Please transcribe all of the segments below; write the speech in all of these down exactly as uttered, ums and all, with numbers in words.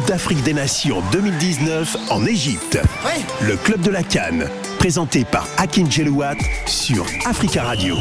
d'Afrique des Nations deux mille dix-neuf en Égypte. Ouais. Le club de la CAN, présenté par Hakim Djelouat sur Africa Radio.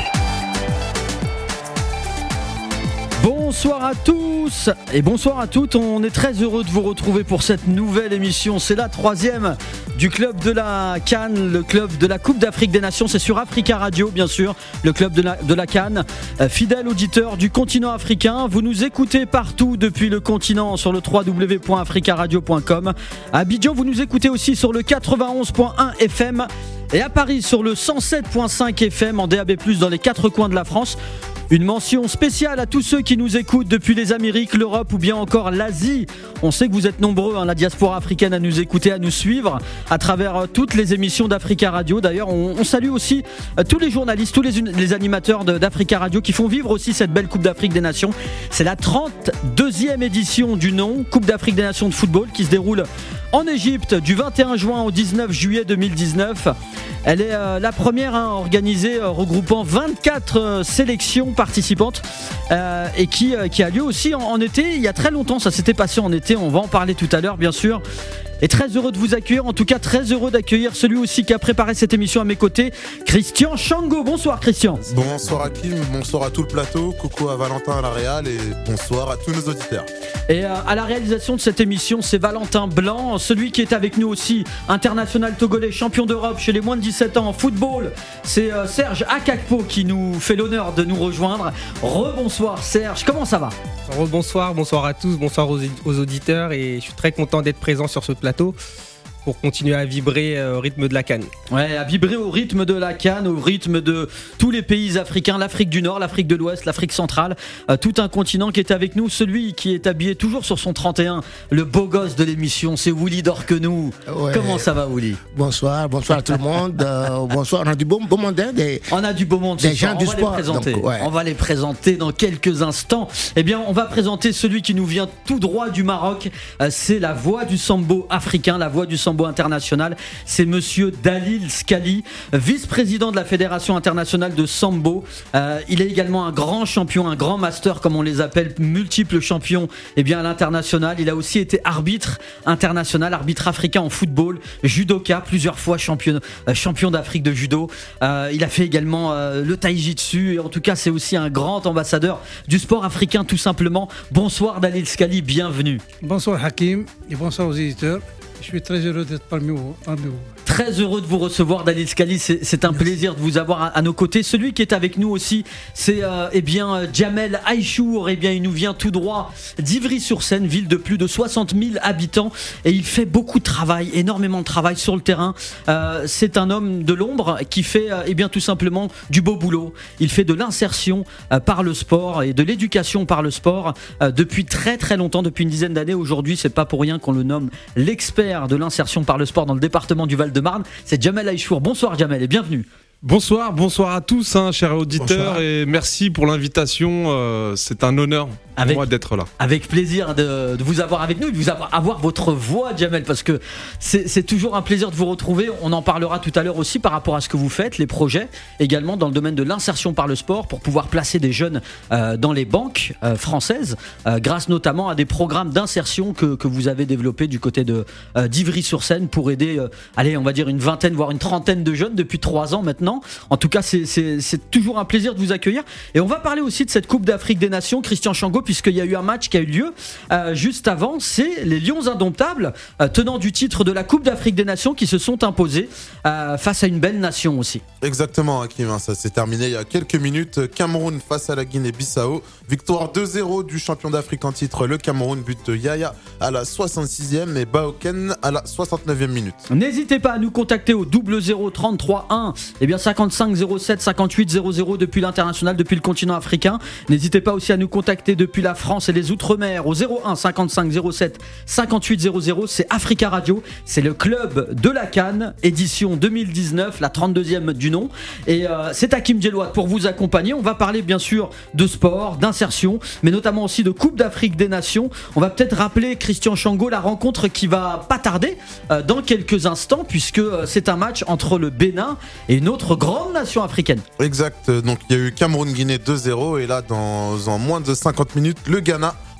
Bonsoir à tous et bonsoir à toutes, on est très heureux de vous retrouver pour cette nouvelle émission. C'est la troisième du club de la CAN, le club de la Coupe d'Afrique des Nations. C'est sur Africa Radio bien sûr, le club de la, de la CAN. euh, Fidèle auditeur du continent africain, vous nous écoutez partout depuis le continent sur le w w w point africa radio point com. À Abidjan, vous nous écoutez aussi sur le quatre-vingt-onze point un F M et à Paris sur le cent sept point cinq F M en D A B plus, dans les quatre coins de la France. Une mention spéciale à tous ceux qui nous écoutent depuis les Amériques, l'Europe ou bien encore l'Asie. On sait que vous êtes nombreux, hein, la diaspora africaine, à nous écouter, à nous suivre à travers euh, toutes les émissions d'Africa Radio. D'ailleurs, on, on salue aussi euh, tous les journalistes, tous les, les animateurs de, d'Africa Radio qui font vivre aussi cette belle Coupe d'Afrique des Nations. C'est la trente-deuxième édition du nom, Coupe d'Afrique des Nations de football, qui se déroule en Égypte du vingt et un juin au dix-neuf juillet deux mille dix-neuf. Elle est euh, la première hein, organisée euh, regroupant vingt-quatre euh, sélections participantes euh, et qui, euh, qui a lieu aussi en, en été. Il y a très longtemps, ça s'était passé en été, on va en parler tout à l'heure bien sûr. Et très heureux de vous accueillir, en tout cas très heureux d'accueillir celui aussi qui a préparé cette émission à mes côtés, Christian Chango. Bonsoir Christian. Bonsoir Hakim, bonsoir à tout le plateau, coucou à Valentin à la Réal et bonsoir à tous nos auditeurs. Et euh, à la réalisation de cette émission, c'est Valentin Blanc, celui qui est avec nous aussi, international togolais, champion d'Europe chez les moins de dix-sept ans en football. C'est euh, Serge Akakpo qui nous fait l'honneur de nous rejoindre. Rebonsoir Serge, comment ça va ? Rebonsoir, bonsoir à tous, bonsoir aux, aux auditeurs et je suis très content d'être présent sur ce plateau pour continuer à vibrer au rythme de la CAN. Ouais, à vibrer au rythme de la CAN, au rythme de tous les pays africains, l'Afrique du Nord, l'Afrique de l'Ouest, l'Afrique centrale, euh, tout un continent qui est avec nous. Celui qui est habillé toujours sur son trente et un, le beau gosse de l'émission, c'est Willy Dorquenou. Ouais. Comment ça va Willy ? Bonsoir, bonsoir à tout le monde. Euh, bonsoir, on a du beau, beau monde, hein, des, on a du beau monde. Des gens on du va sport. Les présenter. Donc, ouais. On va les présenter dans quelques instants. Eh bien, on va présenter celui qui nous vient tout droit du Maroc. Euh, c'est la voix du sambo africain, la voix du sambo international. C'est monsieur Dalil Scali, vice-président de la Fédération internationale de sambo. Euh, il est également un grand champion, un grand master comme on les appelle, multiple champion eh bien, à l'international. Il a aussi été arbitre international, arbitre africain en football, judoka, plusieurs fois champion, euh, champion d'Afrique de judo. Euh, il a fait également euh, le taijitsu et en tout cas c'est aussi un grand ambassadeur du sport africain tout simplement. Bonsoir Dalil Scali, bienvenue. Bonsoir Hakim et bonsoir aux éditeurs. Je suis très heureux d'être parmi vous. Parmi vous. Très heureux de vous recevoir, Dalil Scali. C'est, c'est un plaisir de vous avoir à, à nos côtés. Celui qui est avec nous aussi, c'est euh, eh bien Djamel Aïchour. Eh bien, il nous vient tout droit d'Ivry-sur-Seine, ville de plus de soixante mille habitants, et il fait beaucoup de travail, énormément de travail sur le terrain. Euh, c'est un homme de l'ombre qui fait euh, eh bien tout simplement du beau boulot. Il fait de l'insertion euh, par le sport et de l'éducation par le sport euh, depuis très très longtemps, depuis une dizaine d'années. Aujourd'hui, c'est pas pour rien qu'on le nomme l'expert de l'insertion par le sport dans le département du Val-de-Marne. C'est Djamel Aïchour. Bonsoir Djamel et bienvenue. Bonsoir, bonsoir à tous, hein, chers auditeurs, bonsoir. Et merci pour l'invitation. Euh, c'est un honneur pour avec, moi d'être là. Avec plaisir de, de vous avoir avec nous, de vous avoir, avoir votre voix, Djamel, parce que c'est, c'est toujours un plaisir de vous retrouver. On en parlera tout à l'heure aussi par rapport à ce que vous faites, les projets, également dans le domaine de l'insertion par le sport, pour pouvoir placer des jeunes euh, dans les banques euh, françaises, euh, grâce notamment à des programmes d'insertion que, que vous avez développés du côté de, euh, d'Ivry-sur-Seine pour aider, euh, allez, on va dire une vingtaine, voire une trentaine de jeunes depuis trois ans maintenant. En tout cas, c'est, c'est, c'est toujours un plaisir de vous accueillir. Et on va parler aussi de cette Coupe d'Afrique des Nations, Christian Chango, puisqu'il y a eu un match qui a eu lieu euh, juste avant. C'est les Lions indomptables, euh, tenants du titre de la Coupe d'Afrique des Nations, qui se sont imposés euh, face à une belle nation aussi. Exactement, Hakim, hein, ça s'est terminé il y a quelques minutes. Cameroun face à la Guinée-Bissau. Victoire deux zéro du champion d'Afrique en titre, le Cameroun. But de Yaya à la soixante-sixième et Baoken à la soixante-neuvième minute. N'hésitez pas à nous contacter au double zéro trente-trois un. Eh bien, cinquante-cinq zéro sept cinquante-huit zéro zéro depuis l'international, depuis le continent africain. N'hésitez pas aussi à nous contacter depuis la France et les Outre-mer au zéro un cinquante-cinq zéro sept cinquante-huit zéro zéro. C'est Africa Radio, c'est le club de la CAN, édition deux mille dix-neuf, la trente-deuxième du nom. Et euh, c'est Hakim Djelouat pour vous accompagner. On va parler bien sûr de sport, d'insertion, mais notamment aussi de Coupe d'Afrique des Nations. On va peut-être rappeler, Christian Chango, la rencontre qui va pas tarder euh, dans quelques instants, puisque euh, c'est un match entre le Bénin et une autre grande nation africaine. Exact, donc il y a eu Cameroun-Guinée deux zéro et là dans en moins de cinquante minutes, le Ghana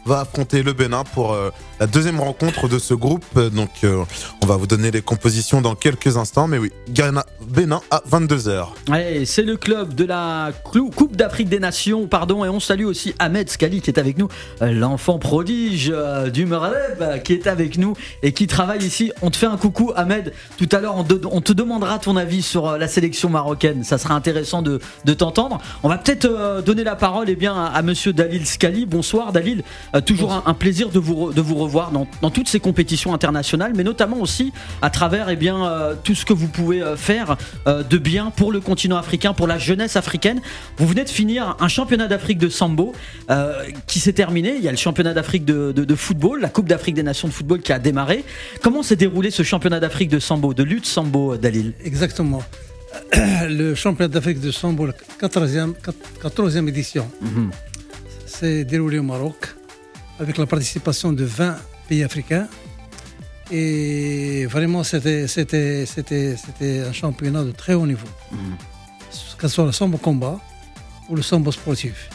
va affronter le Bénin pour euh, la deuxième rencontre de ce groupe. Donc euh, on va vous donner les compositions dans quelques instants. Mais oui, Ghana, Bénin à vingt-deux heures. Ouais, c'est le club de la Coupe d'Afrique des Nations, pardon, et on salue aussi Ahmed Skali qui est avec nous, l'enfant prodige du Maghreb qui est avec nous et qui travaille ici. On te fait un coucou Ahmed, tout à l'heure on, de, on te demandera ton avis sur la sélection marocaine, ça sera intéressant de, de t'entendre. On va peut-être euh, donner la parole eh bien, à, à monsieur Dalil Skali. Bonsoir Dalil, euh, toujours un, un plaisir de vous, de vous revoir dans, dans toutes ces compétitions internationales, mais notamment aussi à travers eh bien, euh, tout ce que vous pouvez euh, faire euh, de bien pour le continent africain, pour la jeunesse africaine. Vous venez de finir un championnat d'Afrique de sambo euh, qui s'est terminé. Il y a le championnat d'Afrique de, de, de football, la Coupe d'Afrique des Nations de football qui a démarré. Comment s'est déroulé ce championnat d'Afrique de sambo, de lutte sambo, Dalil? Exactement. Le championnat d'Afrique de sambo, la quatorzième édition, mm-hmm. s'est déroulé au Maroc avec la participation de vingt pays africains. Et vraiment, c'était, c'était, c'était, c'était un championnat de très haut niveau. Mm-hmm. Que ce soit le sambo combat ou le sambo sportif.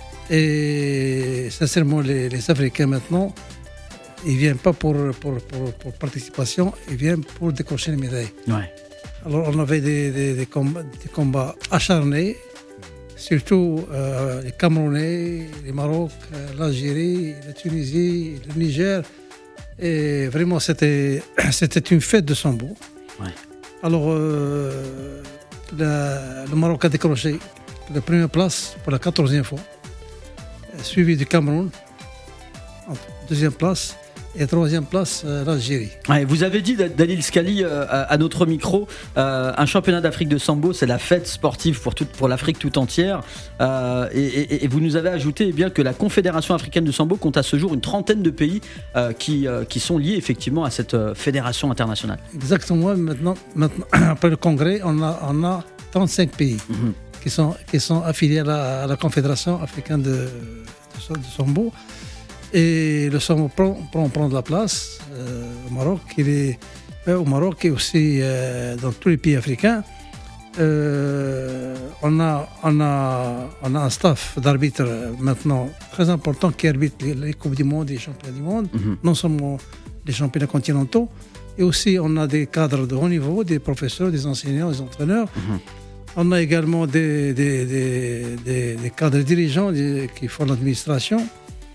Et sincèrement, les, les Africains maintenant, ils ne viennent pas pour, pour, pour, pour participation, ils viennent pour décrocher les médailles. Ouais. Alors on avait des, des, des, combats, des combats acharnés, surtout euh, les Camerounais, les Maroc, euh, l'Algérie, la Tunisie, le Niger. Et vraiment, c'était, c'était une fête de sambo. Ouais. Alors, euh, la, le Maroc a décroché la première place pour la quatorzième fois, suivi du Cameroun en deuxième place. Et troisième place, euh, l'Algérie. Ouais, vous avez dit, Dalil Skali, euh, à notre micro, euh, un championnat d'Afrique de sambo, c'est la fête sportive pour, toute, pour l'Afrique tout entière. Euh, et, et, et vous nous avez ajouté eh bien, que la Confédération africaine de sambo compte à ce jour une trentaine de pays euh, qui, euh, qui sont liés effectivement à cette euh, fédération internationale. Exactement. Maintenant, maintenant après le congrès, on a, on a trente-cinq pays mm-hmm. qui, sont, qui sont affiliés à la, à la Confédération africaine de, de, de sambo. Et le sambo prend, prend, prend de la place euh, au Maroc, il est, euh, au Maroc et aussi euh, dans tous les pays africains. Euh, on, a, on, a, on a un staff d'arbitres maintenant très important qui arbitre les, les Coupes du Monde et les Championnats du Monde, mm-hmm. non seulement les championnats continentaux, et aussi on a des cadres de haut niveau, des professeurs, des enseignants, des entraîneurs. Mm-hmm. On a également des, des, des, des, des cadres dirigeants des, qui font l'administration.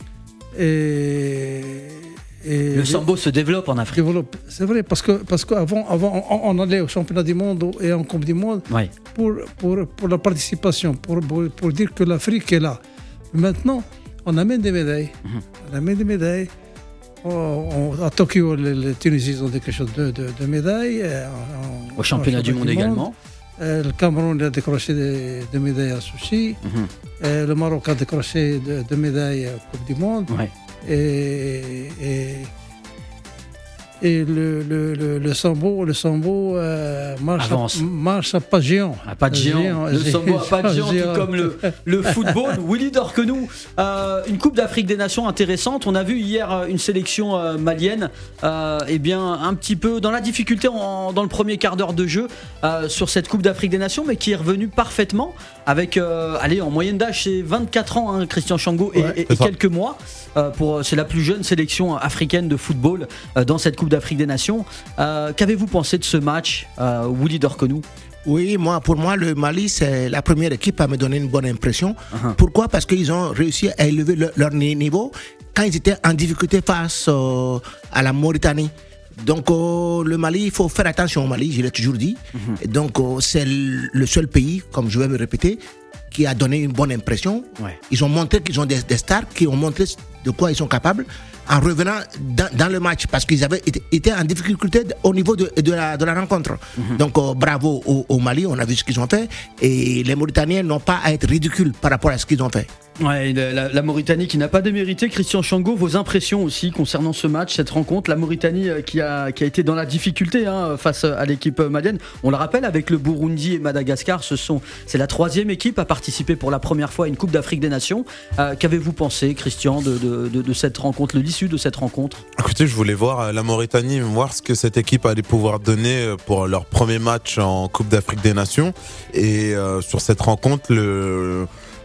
Et, et le sambo se développe en Afrique. Développe. C'est vrai, parce, que, parce qu'avant avant, on, on allait au championnat du monde et en Coupe du Monde ouais. pour, pour, pour la participation, pour, pour, pour dire que l'Afrique est là. Maintenant, on amène des médailles. Mm-hmm. On amène des médailles. On, on, à Tokyo, les, les Tunisiens ont décroché deux de, de médailles. En, au championnat du monde, du monde également. Euh, le Cameroun a décroché des, des médailles à sushi. Mm-hmm. Euh, le Maroc a décroché deux de médailles à la Coupe du Monde. Ouais. Et, et, et le, le, le, le sambo, le sambo euh, marche, à, marche à pas de géant. À pas de géant. géant. Le sambo à pas de géant, géant. Tout comme le, le football. Willy Dorquenou, euh, une Coupe d'Afrique des Nations intéressante. On a vu hier une sélection euh, malienne, euh, eh bien, un petit peu dans la difficulté en, dans le premier quart d'heure de jeu euh, sur cette Coupe d'Afrique des Nations, mais qui est revenue parfaitement avec, euh, allez, en moyenne d'âge, c'est vingt-quatre ans, hein, Christian Chango, et, ouais, et, et quelques mois. Euh, pour, c'est la plus jeune sélection africaine de football euh, dans cette Coupe d'Afrique des Nations. Euh, qu'avez-vous pensé de ce match, euh, Willy Dorquenou? Oui, moi, pour moi, le Mali, c'est la première équipe à me donner une bonne impression. Uh-huh. Pourquoi? Parce qu'ils ont réussi à élever le, leur niveau quand ils étaient en difficulté face euh, à la Mauritanie. Donc, euh, le Mali, il faut faire attention au Mali, je l'ai toujours dit. Uh-huh. Et donc, euh, c'est le seul pays, comme je vais me répéter, qui a donné une bonne impression. Ouais. Ils ont montré qu'ils ont des, des stars qui ont montré de quoi ils sont capables en revenant dans, dans le match parce qu'ils avaient été, été en difficulté au niveau de, de, la, de la rencontre. Mm-hmm. Donc euh, bravo au, au Mali, on a vu ce qu'ils ont fait et les Mauritaniens n'ont pas à être ridicules par rapport à ce qu'ils ont fait. Ouais, la, la Mauritanie qui n'a pas démérité. Christian Chango, vos impressions aussi concernant ce match, cette rencontre, la Mauritanie qui a, qui a été dans la difficulté hein, face à l'équipe malienne. On le rappelle, avec le Burundi et Madagascar, ce sont, c'est la troisième équipe à participer pour la première fois à une Coupe d'Afrique des Nations. Euh, qu'avez-vous pensé, Christian, de, de, de, de cette rencontre, de l'issue de cette rencontre? Écoutez, je voulais voir la Mauritanie, voir ce que cette équipe allait pouvoir donner pour leur premier match en Coupe d'Afrique des Nations. Et euh, sur cette rencontre, le...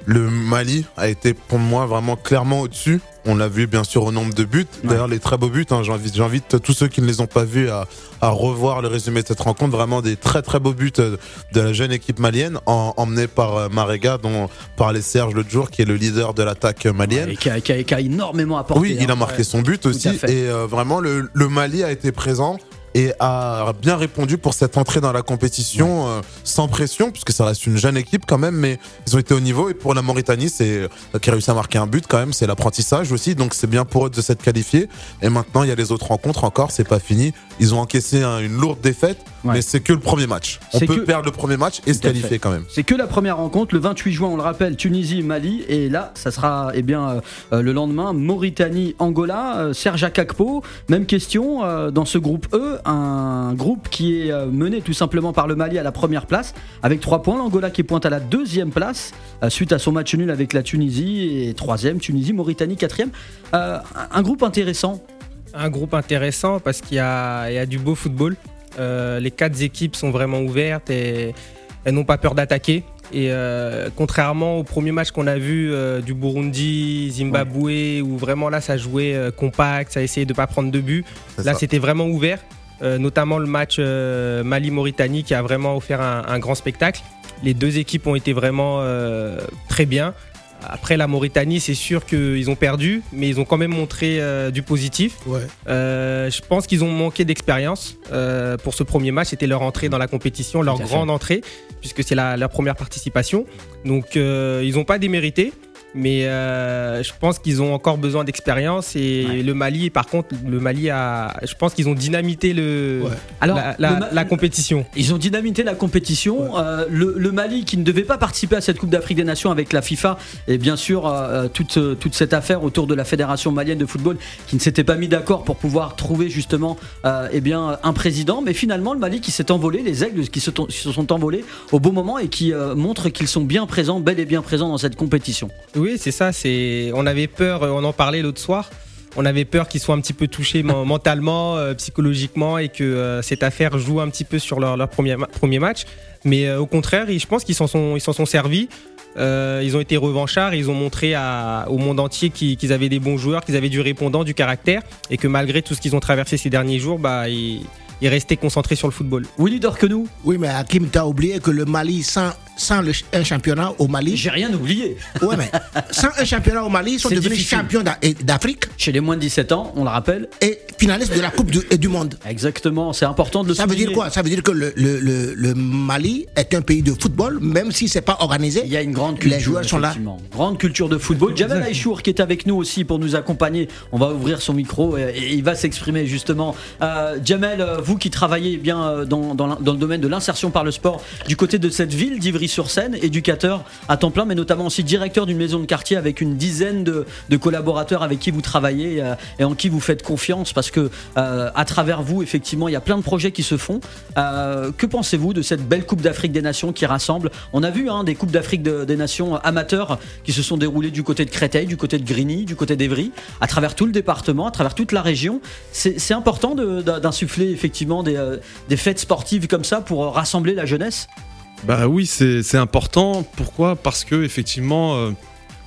le Mali a été pour moi vraiment clairement au-dessus. On l'a vu bien sûr au nombre de buts. D'ailleurs, ouais. les très beaux buts, hein, j'invite, j'invite tous ceux qui ne les ont pas vus à, à revoir le résumé de cette rencontre. Vraiment des très très beaux buts de la jeune équipe malienne, en, emmenée par Marega, dont parlait Serge l'autre jour, qui est le leader de l'attaque malienne. Ouais, et qui a, qui, a, qui a énormément apporté. Oui, il a marqué ouais. son but aussi. Et euh, vraiment, le, le Mali a été présent et a bien répondu pour cette entrée dans la compétition, ouais. euh, sans pression, puisque ça reste une jeune équipe quand même, mais ils ont été au niveau. Et pour la Mauritanie, c'est euh, qui a réussi à marquer un but quand même, c'est l'apprentissage aussi, donc c'est bien pour eux de s'être qualifiés. Et maintenant, il y a les autres rencontres encore, c'est pas fini. Ils ont encaissé un, une lourde défaite, ouais. mais c'est que le premier match. On c'est peut que... perdre le premier match et se qualifier quand même. C'est que la première rencontre, le vingt-huit juin, on le rappelle, Tunisie-Mali, et là, ça sera eh bien euh, le lendemain, Mauritanie-Angola. Euh, Serge Akakpo, même question, euh, dans ce groupe E, un groupe qui est mené tout simplement par le Mali à la première place avec trois points, l'Angola qui pointe à la deuxième place euh, suite à son match nul avec la Tunisie, et troisième Tunisie, Mauritanie quatrième. Euh, un groupe intéressant. Un groupe intéressant parce qu'il y a, il y a du beau football. Euh, les quatre équipes sont vraiment ouvertes et elles n'ont pas peur d'attaquer. Et euh, contrairement au premier match qu'on a vu euh, du Burundi, Zimbabwe, ouais. où vraiment là ça jouait euh, compact, ça essayait de ne pas prendre de but. C'est là ça. C'était vraiment ouvert. Euh, notamment le match euh, Mali-Mauritanie qui a vraiment offert un, un grand spectacle. Les deux équipes ont été vraiment euh, très bien. Après la Mauritanie, c'est sûr qu'ils ont perdu, mais ils ont quand même montré euh, du positif. Ouais. Euh, je pense qu'ils ont manqué d'expérience euh, pour ce premier match. C'était leur entrée dans la compétition, leur grande entrée, puisque c'est la, leur première participation. Donc euh, ils n'ont pas démérité. Mais euh, je pense qu'ils ont encore besoin d'expérience et ouais. le Mali, par contre, le Mali a, je pense qu'ils ont dynamité le, ouais. Alors, la, la, Ma- la compétition. Ils ont dynamité la compétition. Ouais. Euh, le, le Mali qui ne devait pas participer à cette Coupe d'Afrique des Nations avec la FIFA et bien sûr euh, toute, toute cette affaire autour de la Fédération malienne de football qui ne s'était pas mis d'accord pour pouvoir trouver justement euh, eh bien, un président. Mais finalement, le Mali qui s'est envolé, les aigles qui se, t- se sont envolés au bon moment et qui euh, montrent qu'ils sont bien présents, bel et bien présents dans cette compétition. Oui, c'est ça. C'est... On avait peur, on en parlait l'autre soir, on avait peur qu'ils soient un petit peu touchés mentalement, euh, psychologiquement et que euh, cette affaire joue un petit peu sur leur, leur premier, ma- premier match. Mais euh, au contraire, je pense qu'ils s'en sont, ils s'en sont servis. Euh, ils ont été revanchards et ils ont montré à, au monde entier qu'ils, qu'ils avaient des bons joueurs, qu'ils avaient du répondant, du caractère et que malgré tout ce qu'ils ont traversé ces derniers jours, bah, ils, ils restaient concentrés sur le football. Willy Dorquenou. Oui, mais Hakim, t'as oublié que le Mali, sans, sans le, un championnat au Mali. J'ai rien oublié. Oui, mais sans un championnat au Mali, ils sont c'est devenus difficile. Champions d'Afrique. Chez les moins de dix-sept ans, on le rappelle. Et finalistes de la Coupe du, et du Monde. Exactement, c'est important de le Ça souligner. veut dire quoi? Ça veut dire que le, le, le, le Mali est un pays de football, même si c'est pas organisé. Il y a une grande culture. Les joueurs sont là. Grande culture de football. Jamel Aïchour qui est avec nous aussi pour nous accompagner. On va ouvrir son micro et, et il va s'exprimer justement. Euh, Jamel, vous qui travaillez bien dans, dans, dans le domaine de l'insertion par le sport du côté de cette ville d'Ivry-sur-Seine, éducateur à temps plein, mais notamment aussi directeur d'une maison de quartier avec une dizaine de, de collaborateurs avec qui vous travaillez euh, et en qui vous faites confiance parce que euh, à travers vous, effectivement, il y a plein de projets qui se font. Euh, que pensez-vous de cette belle Coupe d'Afrique des Nations qui rassemble? On a vu hein, des Coupes d'Afrique de, des Nations amateurs qui se sont déroulées du côté de Créteil, du côté de Grigny, du côté d'Evry, à travers tout le département, à travers toute la région. C'est, c'est important de, d'insuffler effectivement des, euh, des fêtes sportives comme ça pour rassembler la jeunesse. Bah oui, c'est, c'est important. Pourquoi ? Parce que effectivement, euh,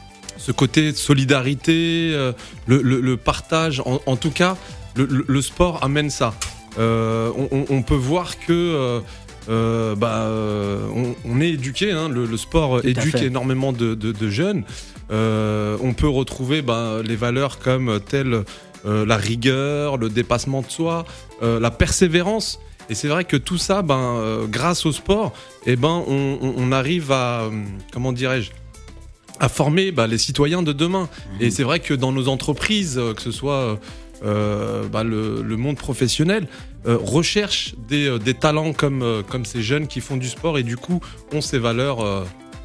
ce côté de solidarité, euh, le, le, le partage, en, en tout cas, le, le, le sport amène ça. Euh, on, on peut voir que euh, euh, bah, on, on est éduqué, hein, le, le sport tout éduque énormément de, de, de jeunes. Euh, on peut retrouver bah, les valeurs comme telles euh, la rigueur, le dépassement de soi, euh, la persévérance. Et c'est vrai que tout ça, ben, euh, grâce au sport, eh ben, on, on, on arrive à, euh, comment dirais-je, à former bah, les citoyens de demain. Mmh. Et c'est vrai que dans nos entreprises, euh, que ce soit euh, bah, le, le monde professionnel, euh, recherche des, euh, des talents comme, euh, comme ces jeunes qui font du sport et du coup ont ces valeurs. Euh,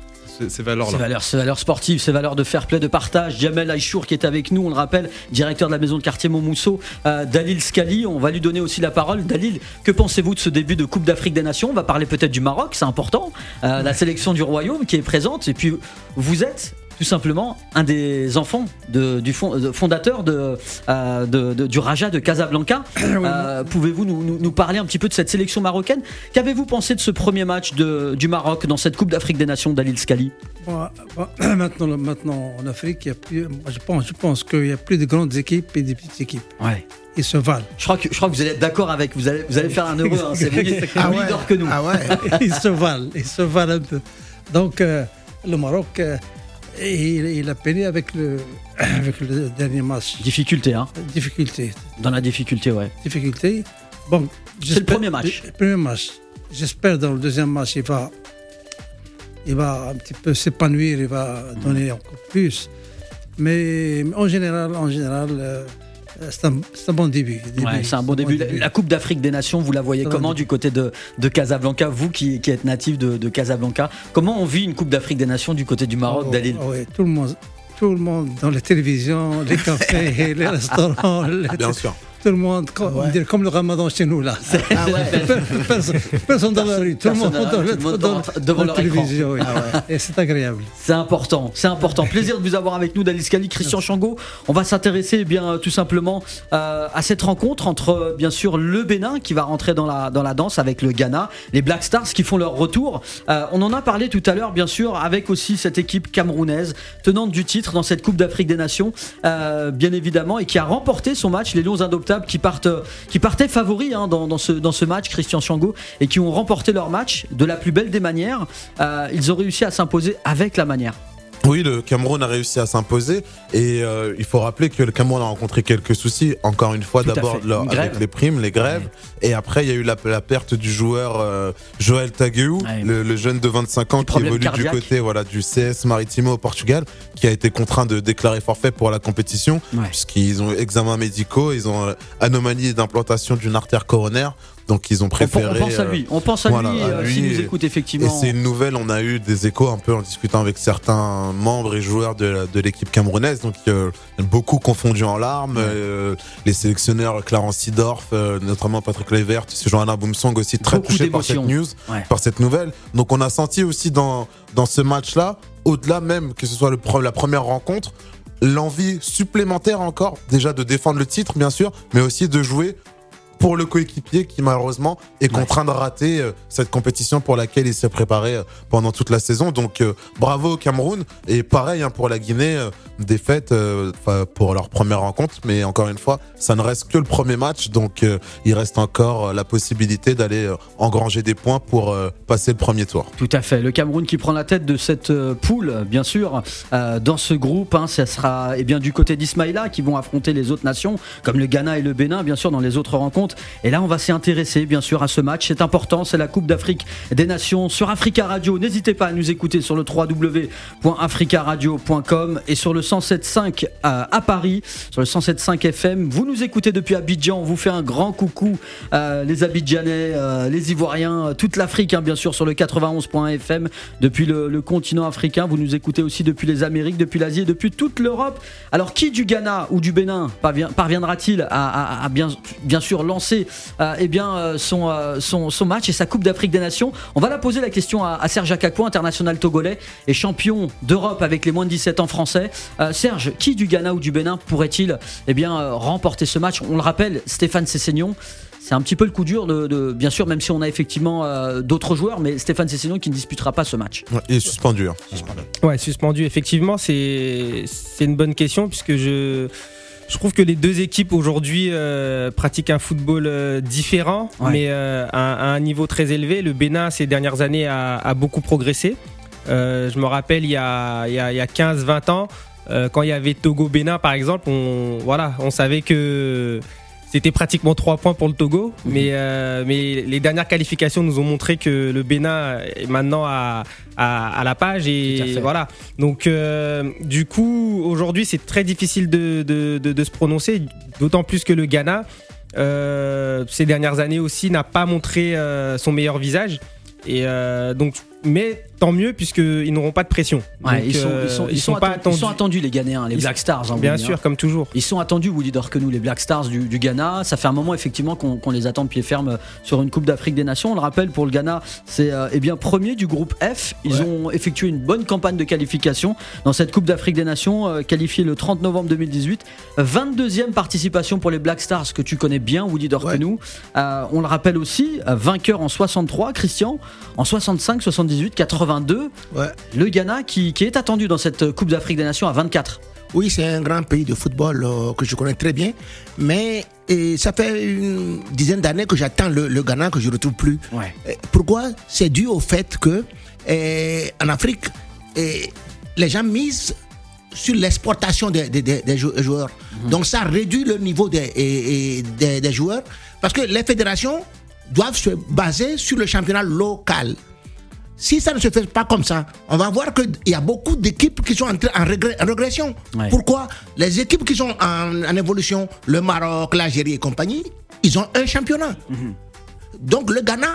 Ces valeurs-là. Ces valeurs, ces valeurs sportives, ces valeurs de fair play, de partage. Jamel Aïchour qui est avec nous, on le rappelle, directeur de la maison de quartier Montmousseau. Euh, Dalil Scali, on va lui donner aussi la parole. Dalil, que pensez-vous de ce début de Coupe d'Afrique des Nations? On va parler peut-être du Maroc, c'est important. Euh, la sélection du Royaume qui est présente. Et puis, vous êtes tout simplement un des enfants de, du fond, de, fondateur de, euh, de, de, du Raja de Casablanca. euh, pouvez-vous nous, nous, nous parler un petit peu de cette sélection marocaine? Qu'avez-vous pensé de ce premier match de, du Maroc dans cette Coupe d'Afrique des Nations d'Halil Skali? Bon, bon, maintenant, maintenant, en Afrique, il y a plus, moi, je pense, je pense qu'il y a plus de grandes équipes et de petites équipes. Ouais. Ils se valent. Je crois que, je crois que vous allez être d'accord avec, vous allez, vous allez faire un heureux, hein, c'est plus Ah ouais. leader que nous. Ah ouais. Ils se valent, ils se valent un peu. Donc, euh, le Maroc, euh, il, il a peiné avec le, avec le dernier match. Difficulté, hein. Difficulté. Dans la difficulté, ouais. Difficulté. Bon, c'est le premier match. Le premier match. J'espère dans le deuxième match, il va, il va un petit peu s'épanouir, il va donner encore plus. Mais en général, en général, euh, c'est un, c'est un bon début. début. Ouais, c'est un bon début. début. La Coupe d'Afrique des Nations, vous la voyez comment début. Du côté de, de Casablanca, vous qui, qui êtes natif de, de Casablanca, comment on vit une Coupe d'Afrique des Nations du côté du Maroc, oh, Dalil? oh, oui, tout le monde, tout le monde dans les télévisions, les cafés, les restaurants. Les Bien sûr. Tout le monde, comme, ouais. dire, comme le ramadan chez nous là. Ah ouais. personne, personne dans la rue, tout le monde dans, le, dans, dans, devant la télévision. Oui. Ah ouais. Et c'est agréable. C'est important, c'est important. Plaisir de vous avoir avec nous, Dalil Skali, Christian Chango. On va s'intéresser eh bien tout simplement euh, à cette rencontre entre bien sûr le Bénin qui va rentrer dans la dans la danse avec le Ghana, les Black Stars qui font leur retour. Euh, on en a parlé tout à l'heure, bien sûr, avec aussi cette équipe camerounaise tenante du titre dans cette Coupe d'Afrique des Nations, euh, bien évidemment, et qui a remporté son match. Les Lions Indoptables qui partent, qui partaient favoris hein, dans, dans, ce, dans ce match, Christian Chango, et qui ont remporté leur match de la plus belle des manières. Euh, ils ont réussi à s'imposer avec la manière. Oui, le Cameroun a réussi à s'imposer et euh, il faut rappeler que le Cameroun a rencontré quelques soucis, encore une fois, tout d'abord leur, avec les primes, les grèves, ouais. Et après il y a eu la, la perte du joueur euh, Joël Tagueu, ouais. le, le jeune de vingt-cinq ans qui évolue cardiaque. Du côté voilà, du C S Maritimo au Portugal, qui a été contraint de déclarer forfait pour la compétition, ouais. Puisqu'ils ont examens médicaux, ils ont euh, anomalie d'implantation d'une artère coronaire. Donc ils ont préféré. On pense à lui. On pense à voilà, lui, à euh, lui s'il nous écoute effectivement. Et c'est une nouvelle. On a eu des échos un peu en discutant avec certains membres et joueurs de, de l'équipe camerounaise. Donc euh, beaucoup confondus en larmes. Ouais. Euh, les sélectionneurs Clarence Seedorf, euh, notamment Patrick Kluivert, Johanna Boumsong aussi très beaucoup touchés par cette news, ouais. par cette nouvelle. Donc on a senti aussi dans dans ce match-là, au-delà même que ce soit le, la première rencontre, l'envie supplémentaire encore déjà de défendre le titre, bien sûr, mais aussi de jouer pour le coéquipier qui malheureusement est contraint ouais. de rater euh, cette compétition pour laquelle il s'est préparé euh, pendant toute la saison. Donc euh, bravo au Cameroun, et pareil hein, pour la Guinée, euh, défaite euh, pour leur première rencontre, mais encore une fois ça ne reste que le premier match, donc euh, il reste encore euh, la possibilité d'aller euh, engranger des points pour euh, passer le premier tour. Tout à fait, le Cameroun qui prend la tête de cette euh, poule bien sûr euh, dans ce groupe, hein, ça sera eh bien, du côté d'Ismaïla qui vont affronter les autres nations comme le Ghana et le Bénin bien sûr dans les autres rencontres. Et là on va s'y intéresser bien sûr à ce match, c'est important, c'est la Coupe d'Afrique des Nations sur Africa Radio. N'hésitez pas à nous écouter sur le w w w point africa radio point com et sur le cent sept virgule cinq à Paris, sur le cent sept virgule cinq F M. Vous nous écoutez depuis Abidjan, on vous fait un grand coucou, euh, les Abidjanais, euh, les Ivoiriens, toute l'Afrique hein, bien sûr sur le quatre-vingt-onze point un F M depuis le, le continent africain. Vous nous écoutez aussi depuis les Amériques, depuis l'Asie et depuis toute l'Europe. Alors qui du Ghana ou du Bénin parviendra-t-il à, à, à bien, bien sûr lancer euh, eh bien, son, euh, son, son match et sa Coupe d'Afrique des Nations? On va la poser la question à, à Serge Akakpo, international togolais et champion d'Europe avec les moins de dix-sept ans français. Euh, Serge, qui du Ghana ou du Bénin pourrait-il eh bien, euh, remporter ce match? On le rappelle, Stéphane Sessegnon, c'est un petit peu le coup dur de, de bien sûr, même si on a effectivement euh, d'autres joueurs, mais Stéphane Sessegnon qui ne disputera pas ce match. Ouais, il est suspendu. Hein. suspendu. Ouais, suspendu. Effectivement, c'est c'est une bonne question puisque je je trouve que les deux équipes aujourd'hui euh, pratiquent un football euh, différent, ouais. mais euh, à, à un niveau très élevé. Le Bénin ces dernières années a, a beaucoup progressé. Euh, je me rappelle il y a il y a, il y a quinze vingt ans. Euh, quand il y avait Togo-Bénin par exemple, on, voilà, on savait que c'était pratiquement trois points pour le Togo, mmh. mais, euh, mais les dernières qualifications nous ont montré que le Bénin est maintenant à, à, à la page et voilà. Donc euh, du coup aujourd'hui c'est très difficile de, de, de, de se prononcer, d'autant plus que le Ghana euh, ces dernières années aussi n'a pas montré euh, son meilleur visage. Et euh, donc, mais tant mieux puisqu'ils n'auront pas de pression. Ouais, Donc, ils, sont, euh, ils, sont, ils, ils sont sont pas atten- attendus. ils sont attendus, les Ghanéens, les Ils Black Stars. Hein, Bien Woody, sûr, hein. comme toujours. Ils sont attendus, Woody Dorkenou, les Black Stars du, du Ghana. Ça fait un moment effectivement qu'on, qu'on les attend de pied ferme sur une Coupe d'Afrique des Nations. On le rappelle, pour le Ghana, c'est euh, eh bien premier du groupe F. Ils Ouais. ont effectué une bonne campagne de qualification dans cette Coupe d'Afrique des Nations, euh, qualifiée le trente novembre deux mille dix-huit. vingt-deuxième participation pour les Black Stars, que tu connais bien, Woody Dorkenou. Euh, on le rappelle aussi, euh, vainqueur en soixante-trois, Christian, en soixante-cinq, soixante-dix-huit, quatre-vingt-deux. Ouais. Le Ghana qui, qui est attendu dans cette Coupe d'Afrique des Nations à vingt-quatre. Oui, c'est un grand pays de football euh, que je connais très bien, mais et ça fait une dizaine d'années que j'attends le, le Ghana que je ne retrouve plus. Ouais. Et pourquoi? C'est dû au fait que eh, en Afrique, eh, les gens misent sur l'exportation des, des, des, des jou- joueurs. Mmh. Donc ça réduit le niveau des, et, et des, des joueurs parce que les fédérations doivent se baser sur le championnat local. Si ça ne se fait pas comme ça, on va voir qu'il y a beaucoup d'équipes qui sont en, en, régré- en régression. Ouais. Pourquoi? Les équipes qui sont en, en évolution, le Maroc, l'Algérie et compagnie, ils ont un championnat. Mm-hmm. Donc le Ghana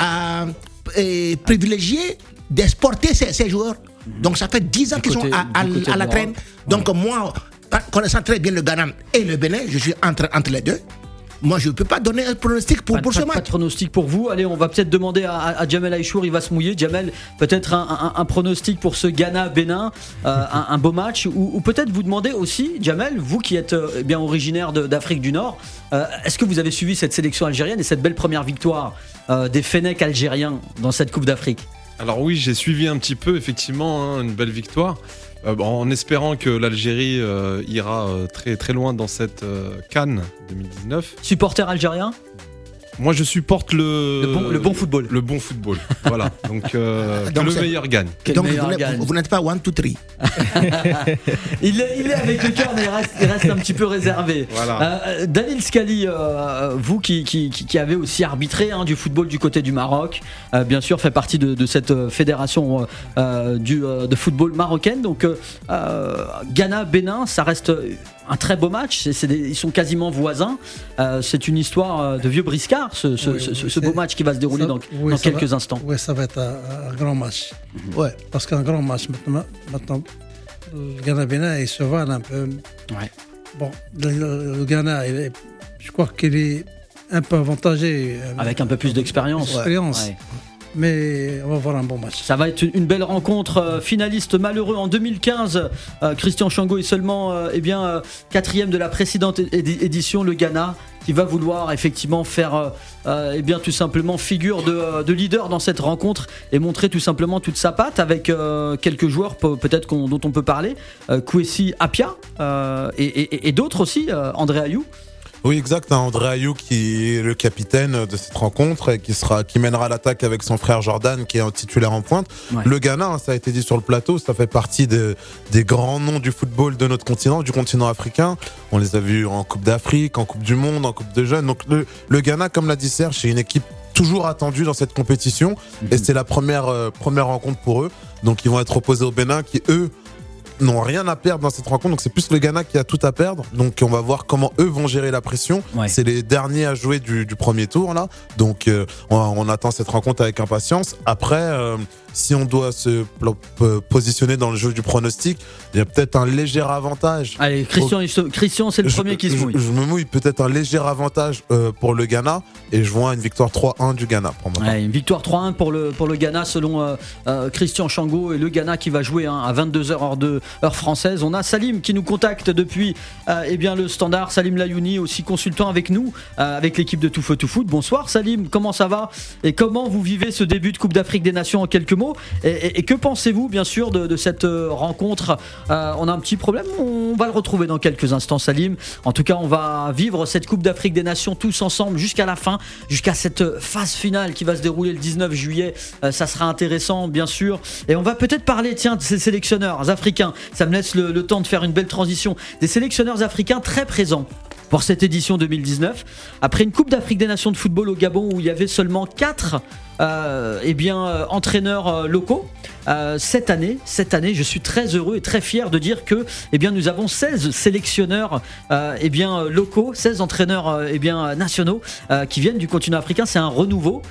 a eh, privilégié d'exporter ses, ses joueurs. Mm-hmm. Donc ça fait dix ans du qu'ils côté, sont à, à, à la traîne. Donc ouais. moi, connaissant très bien le Ghana et le Bénin, je suis entre, entre les deux. Moi, je ne peux pas donner un pronostic pour, pas, pour pas, ce match. Pas de pronostic pour vous. Allez, on va peut-être demander à, à Djamel Aïchour, il va se mouiller. Djamel, peut-être un, un, un pronostic pour ce Ghana-Bénin, euh, un, un beau match. Ou, ou peut-être vous demander aussi, Djamel, vous qui êtes euh, bien originaire de, d'Afrique du Nord, euh, est-ce que vous avez suivi cette sélection algérienne et cette belle première victoire euh, des Fennecs algériens dans cette Coupe d'Afrique? Alors oui, j'ai suivi un petit peu, effectivement, hein, une belle victoire. Euh, en espérant que l'Algérie euh, ira euh, très très loin dans cette euh, CAN deux mille dix-neuf. Supporter algérien? Moi, je supporte le le bon, le bon football. Le bon football. Voilà. Donc, euh, donc que le meilleur gagne. Que donc, meilleur vous, gagne. Vous, vous n'êtes pas one, two, three. il, est, il est avec le cœur, mais il reste, il reste un petit peu réservé. Voilà. Euh, Daniel Scali, euh, vous qui, qui, qui avez aussi arbitré hein, du football du côté du Maroc, euh, bien sûr, fait partie de, de cette fédération euh, du, euh, de football marocaine. Donc, euh, Ghana-Bénin, ça reste un très beau match. C'est, c'est des, ils sont quasiment voisins. Euh, c'est une histoire de vieux briscard. Ce, ce, oui, ce, ce beau match qui va se dérouler ça, dans, oui, dans quelques va, instants. Oui, ça va être un, un grand match. Mmh. Ouais. Parce qu'un grand match, maintenant, maintenant le Ghana-Bénin, il se valent un peu. Ouais. Bon, le, le, le Ghana, il est, je crois qu'il est un peu avantagé. Avec un peu plus d'expérience. d'expérience. Ouais. Mais on va voir un bon match. Ça va être une belle rencontre. Euh, finaliste malheureux en deux mille quinze, euh, Christian Chango est seulement euh, eh bien, euh, quatrième de la précédente édi- édition, le Ghana, qui va vouloir effectivement faire euh, euh, eh bien, tout simplement figure de, de leader dans cette rencontre et montrer tout simplement toute sa patte avec euh, quelques joueurs pe- peut-être qu'on, dont on peut parler, euh, Kwesi Appiah euh, et, et, et d'autres aussi, euh, André Ayou. Oui, exact. Hein, André Ayou qui est le capitaine de cette rencontre et qui sera, qui mènera l'attaque avec son frère Jordan qui est un titulaire en pointe. Ouais. Le Ghana, hein, ça a été dit sur le plateau, ça fait partie de, des grands noms du football de notre continent, du continent africain. On les a vus en Coupe d'Afrique, en Coupe du Monde, en Coupe de jeunes. Donc le, le Ghana, comme l'a dit Serge, c'est une équipe toujours attendue dans cette compétition mm-hmm. et c'est la première, euh, première rencontre pour eux. Donc ils vont être opposés au Bénin qui, eux, n'ont rien à perdre dans cette rencontre, donc c'est plus le Ghana qui a tout à perdre. Donc on va voir comment eux vont gérer la pression. Ouais. C'est les derniers à jouer du, du premier tour là, donc euh, on, on attend cette rencontre avec impatience. Après, euh, si on doit se positionner dans le jeu du pronostic, il y a peut-être un léger avantage. Allez, Christian, Au... se... Christian c'est le je, premier qui se mouille. Je, je me mouille, peut-être un léger avantage euh, pour le Ghana et je vois une victoire trois un du Ghana. Pour moi. Ouais, une victoire trois un pour le, pour le Ghana selon euh, euh, Christian Chango et le Ghana qui va jouer hein, à vingt-deux heures heure, de, heure française. On a Salim qui nous contacte depuis euh, eh bien, le Standard, Salim Layouni aussi consultant avec nous, euh, avec l'équipe de Tout Feu Tout Foot. Bonsoir Salim, comment ça va et comment vous vivez ce début de Coupe d'Afrique des Nations en quelques mots et, et, et que pensez-vous bien sûr de, de cette euh, rencontre euh, On a un petit problème, on va le retrouver dans quelques instants Salim. En tout cas on va vivre cette Coupe d'Afrique des Nations tous ensemble jusqu'à la fin, jusqu'à cette phase finale qui va se dérouler le dix-neuf juillet. Euh, ça sera intéressant bien sûr et on va peut-être parler tiens de ces sélectionneurs africains. Ça me laisse le, le temps de faire une belle transition. Des sélectionneurs africains très présents pour cette édition deux mille dix-neuf. Après une Coupe d'Afrique des Nations de football au Gabon où il y avait seulement quatre euh, eh bien, euh, entraîneurs euh, locaux. Euh, cette année, cette année, je suis très heureux et très fier de dire que, eh bien, nous avons seize sélectionneurs, euh, eh bien, locaux, seize entraîneurs, euh, eh bien, nationaux, euh, qui viennent du continent africain. C'est un renouveau.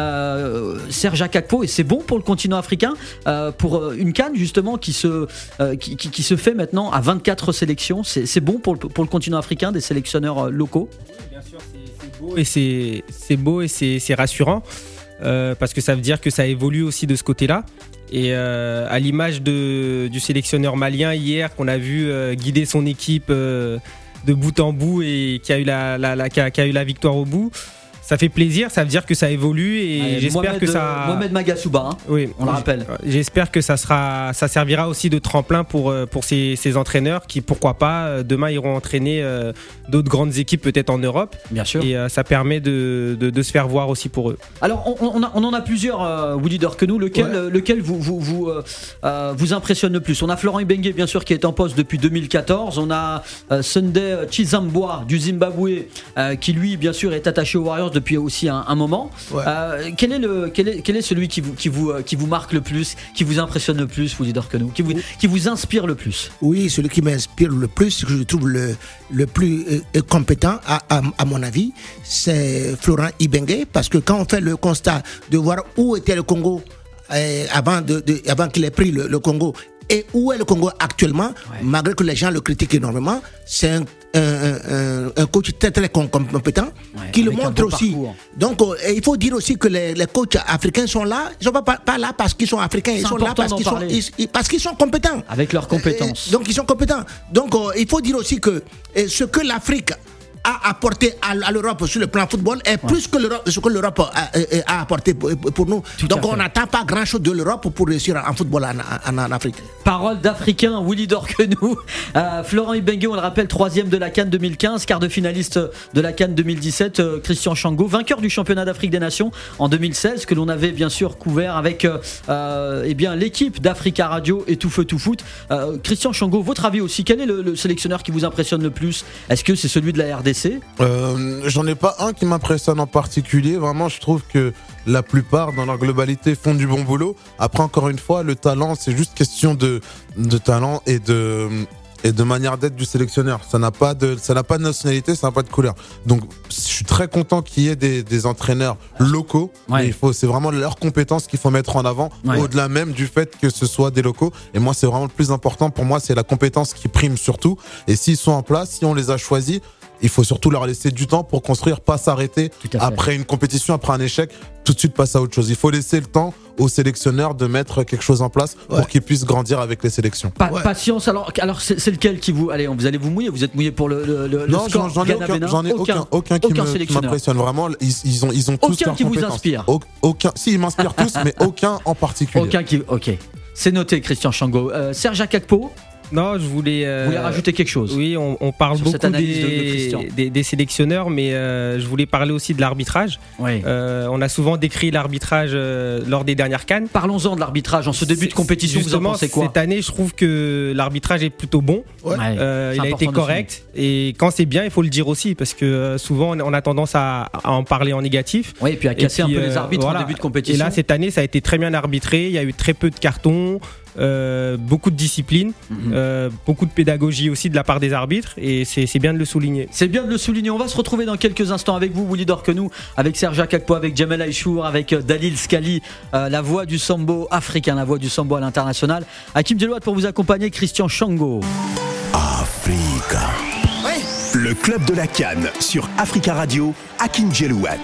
Euh, Serge Akakpo, et c'est bon pour le continent africain, euh, pour une CAN justement qui se, euh, qui, qui, qui se fait maintenant à vingt-quatre sélections. C'est, c'est bon pour le, pour le continent africain, des sélectionneurs locaux. Oui, bien sûr, c'est, c'est beau et c'est, c'est beau et c'est, c'est rassurant euh, parce que ça veut dire que ça évolue aussi de ce côté-là. Et euh, à l'image de, du sélectionneur malien hier qu'on a vu euh, guider son équipe euh, de bout en bout et qui a eu la, la, la, qui a, qui a eu la victoire au bout, ça fait plaisir, ça veut dire que ça évolue et ouais, j'espère Mohamed, que ça. Mohamed Magasuba, hein, oui, on le rappelle. J'espère que ça sera, ça servira aussi de tremplin pour pour ces, ces entraîneurs qui, pourquoi pas, demain iront entraîner euh, d'autres grandes équipes peut-être en Europe. Bien sûr. Et euh, ça permet de, de de se faire voir aussi pour eux. Alors on, on, a, on en a plusieurs, euh, Willy Dorkenou. Lequel, ouais. lequel vous vous vous, euh, euh, vous impressionne le plus? On a Florent Ibenge bien sûr qui est en poste depuis deux mille quatorze. On a euh, Sunday Chizambwa du Zimbabwe euh, qui lui bien sûr est attaché aux Warriors depuis aussi un, un moment. Ouais. Euh, quel est le quel est quel est celui qui vous qui vous qui vous marque le plus, qui vous impressionne le plus, Willy Dorkenou, qui vous qui vous inspire le plus? Oui, celui qui m'inspire le plus, que je trouve le le plus euh, compétent à, à à mon avis, c'est Florent Ibenge, parce que quand on fait le constat de voir où était le Congo euh, avant de, de avant qu'il ait pris le, le Congo et où est le Congo actuellement, ouais. malgré que les gens le critiquent énormément, c'est un, un, un, un coach très très compétent ouais, qui le montre aussi. Parcours. Donc euh, il faut dire aussi que les, les coachs africains sont là, ils sont pas, pas là parce qu'ils sont africains, c'est ils sont là parce qu'ils sont, ils, parce qu'ils sont compétents. Avec leurs compétences. Et, donc ils sont compétents. Donc euh, il faut dire aussi que euh, ce que l'Afrique a apporté à, à l'Europe sur le plan football est ouais. plus que l'Europe, ce que l'Europe a, a, a apporté pour, pour nous. Tout donc on n'attend pas grand chose de l'Europe pour réussir en football en, en, en Afrique. Parole d'Africain, Willy Dorkenou. Euh, Florent Ibenge, on le rappelle, troisième de la CAN deux mille quinze, quart de finaliste de la CAN deux mille dix-sept. Euh, Christian Chango, vainqueur du championnat d'Afrique des Nations en deux mille seize, que l'on avait bien sûr couvert avec euh, eh bien, l'équipe d'Africa Radio et Tout Feu Tout Foot. Euh, Christian Chango, votre avis aussi, quel est le, le sélectionneur qui vous impressionne le plus? Est-ce que c'est celui de la R D C? Euh, j'en ai pas un qui m'impressionne en particulier. Vraiment, je trouve que la plupart, dans leur globalité, font du bon boulot. Après, encore une fois, le talent, c'est juste question de, de talent et de, et de manière d'être du sélectionneur. Ça n'a pas de, ça n'a pas de nationalité, ça n'a pas de couleur. Donc, je suis très content qu'il y ait des, des entraîneurs locaux. Ouais. Mais il faut, c'est vraiment leurs compétences qu'il faut mettre en avant, ouais. au-delà même du fait que ce soit des locaux. Et moi, c'est vraiment le plus important. Pour moi, c'est la compétence qui prime surtout. Et s'ils sont en place, si on les a choisis, il faut surtout leur laisser du temps pour construire, pas s'arrêter après une compétition, après un échec, tout de suite passer à autre chose. Il faut laisser le temps aux sélectionneurs de mettre quelque chose en place ouais. pour qu'ils puissent grandir avec les sélections. Pa- ouais. Patience, alors, alors c'est, c'est lequel qui vous... Allez, vous allez vous mouiller, vous êtes mouillé pour le, le, le non, score. Non, j'en, j'en ai aucun, j'en ai aucun, aucun, aucun qui, aucun me, qui m'impressionne vraiment. Ils, ils ont, ils ont tous aucun leurs qui compétences. Vous inspire. Au, aucun, si, ils m'inspirent tous, mais aucun en particulier. Aucun qui... Ok, c'est noté, Christian Chango. Euh, Serge Akakpo. Non, je voulais. Euh, Vous voulez rajouter quelque chose? Oui, on, on parle sur beaucoup des, de, de des, des sélectionneurs, mais euh, je voulais parler aussi de l'arbitrage. Oui. Euh, on a souvent décrit l'arbitrage euh, lors des dernières CAN. Parlons-en de l'arbitrage en ce début de compétition. Vous en pensez quoi? Cette année, je trouve que l'arbitrage est plutôt bon. Ouais. Euh, il a été correct. Et quand c'est bien, il faut le dire aussi, parce que euh, souvent on a tendance à, à en parler en négatif. Oui, et puis à casser puis, un peu euh, les arbitres voilà. en début de compétition. Et là, cette année, ça a été très bien arbitré. Il y a eu très peu de cartons. Euh, beaucoup de discipline, mmh. euh, beaucoup de pédagogie aussi de la part des arbitres, et c'est, c'est bien de le souligner. C'est bien de le souligner. On va se retrouver dans quelques instants avec vous, Willy Dorkenou, avec Serge Akakpo, avec Djamel Aïchour, avec Dalil Scali, euh, la voix du sambo africain, la voix du sambo à l'international. Hakim Djelouat pour vous accompagner, Christian Chango. Africa. Ouais. Le club de la CAN sur Africa Radio, Hakim Djelouat.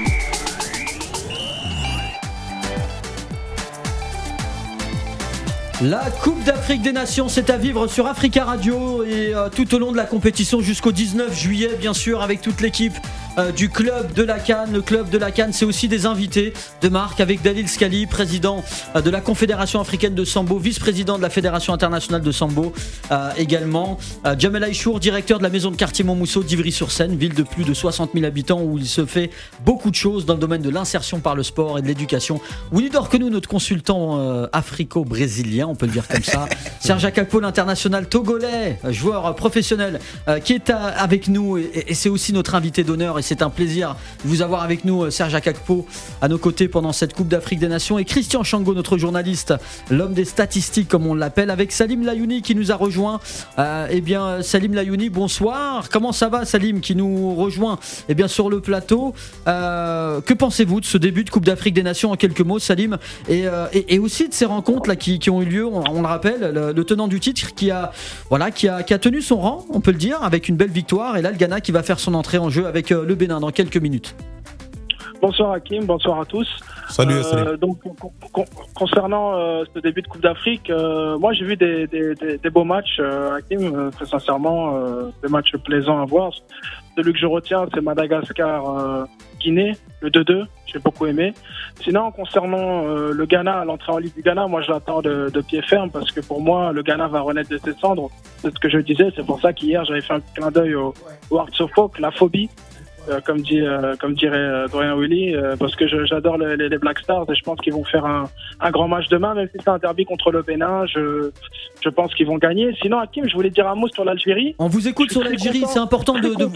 La Coupe d'Afrique des Nations, c'est à vivre sur Africa Radio et euh, tout au long de la compétition jusqu'au dix-neuf juillet, bien sûr, avec toute l'équipe euh, du club de la CAN. Le club de la CAN, c'est aussi des invités de marque avec Dalil Scali, président euh, de la Confédération africaine de sambo, vice-président de la Fédération internationale de sambo, euh, également euh, Djamel Aïchour, directeur de la maison de quartier Montmousseau d'Ivry-sur-Seine, ville de plus de soixante mille habitants où il se fait beaucoup de choses dans le domaine de l'insertion par le sport et de l'éducation. Willy Dorkenou, notre consultant euh, africo-brésilien, on peut le dire comme ça. Serge Akakpo, l'international togolais, joueur professionnel, euh, qui est à, avec nous et, et c'est aussi notre invité d'honneur. Et c'est un plaisir de vous avoir avec nous, Serge Akakpo, à nos côtés pendant cette Coupe d'Afrique des Nations, et Christian Chango, notre journaliste, l'homme des statistiques comme on l'appelle, avec Salim Layouni qui nous a rejoint. Euh, eh bien, Salim Layouni, bonsoir. Comment ça va, Salim, qui nous rejoint eh bien, sur le plateau. Euh, que pensez-vous de ce début de Coupe d'Afrique des Nations, en quelques mots, Salim, et, euh, et, et aussi de ces rencontres là qui, qui ont eu lieu, on, on le rappelle, le, le tenant du titre qui a, voilà, qui, a, qui a tenu son rang, on peut le dire, avec une belle victoire, et là le Ghana qui va faire son entrée en jeu avec euh, le Bénin dans quelques minutes. Bonsoir Hakim, bonsoir à tous. Salut, euh, salut. Donc con, con, concernant euh, ce début de Coupe d'Afrique, euh, moi j'ai vu des, des, des, des beaux matchs, euh, Hakim, euh, très sincèrement, euh, des matchs plaisants à voir. Celui que je retiens, c'est Madagascar-Guinée, euh, le deux deux, j'ai beaucoup aimé. Sinon, concernant euh, le Ghana, l'entrée en ligue du Ghana, moi je l'attends de, de pied ferme parce que pour moi, le Ghana va renaître de ses cendres. C'est ce que je disais, c'est pour ça qu'hier j'avais fait un clin d'œil au, au Hearts of Oak, la phobie. Euh, comme, dit, euh, comme dirait euh, Dorian Willy, euh, parce que je, j'adore le, les, les Black Stars et je pense qu'ils vont faire un, un grand match demain, même si c'est un derby contre le Bénin, je, je pense qu'ils vont gagner. Sinon, Hakim, je voulais dire un mot sur l'Algérie. On vous écoute sur l'Algérie, content, c'est important de, de...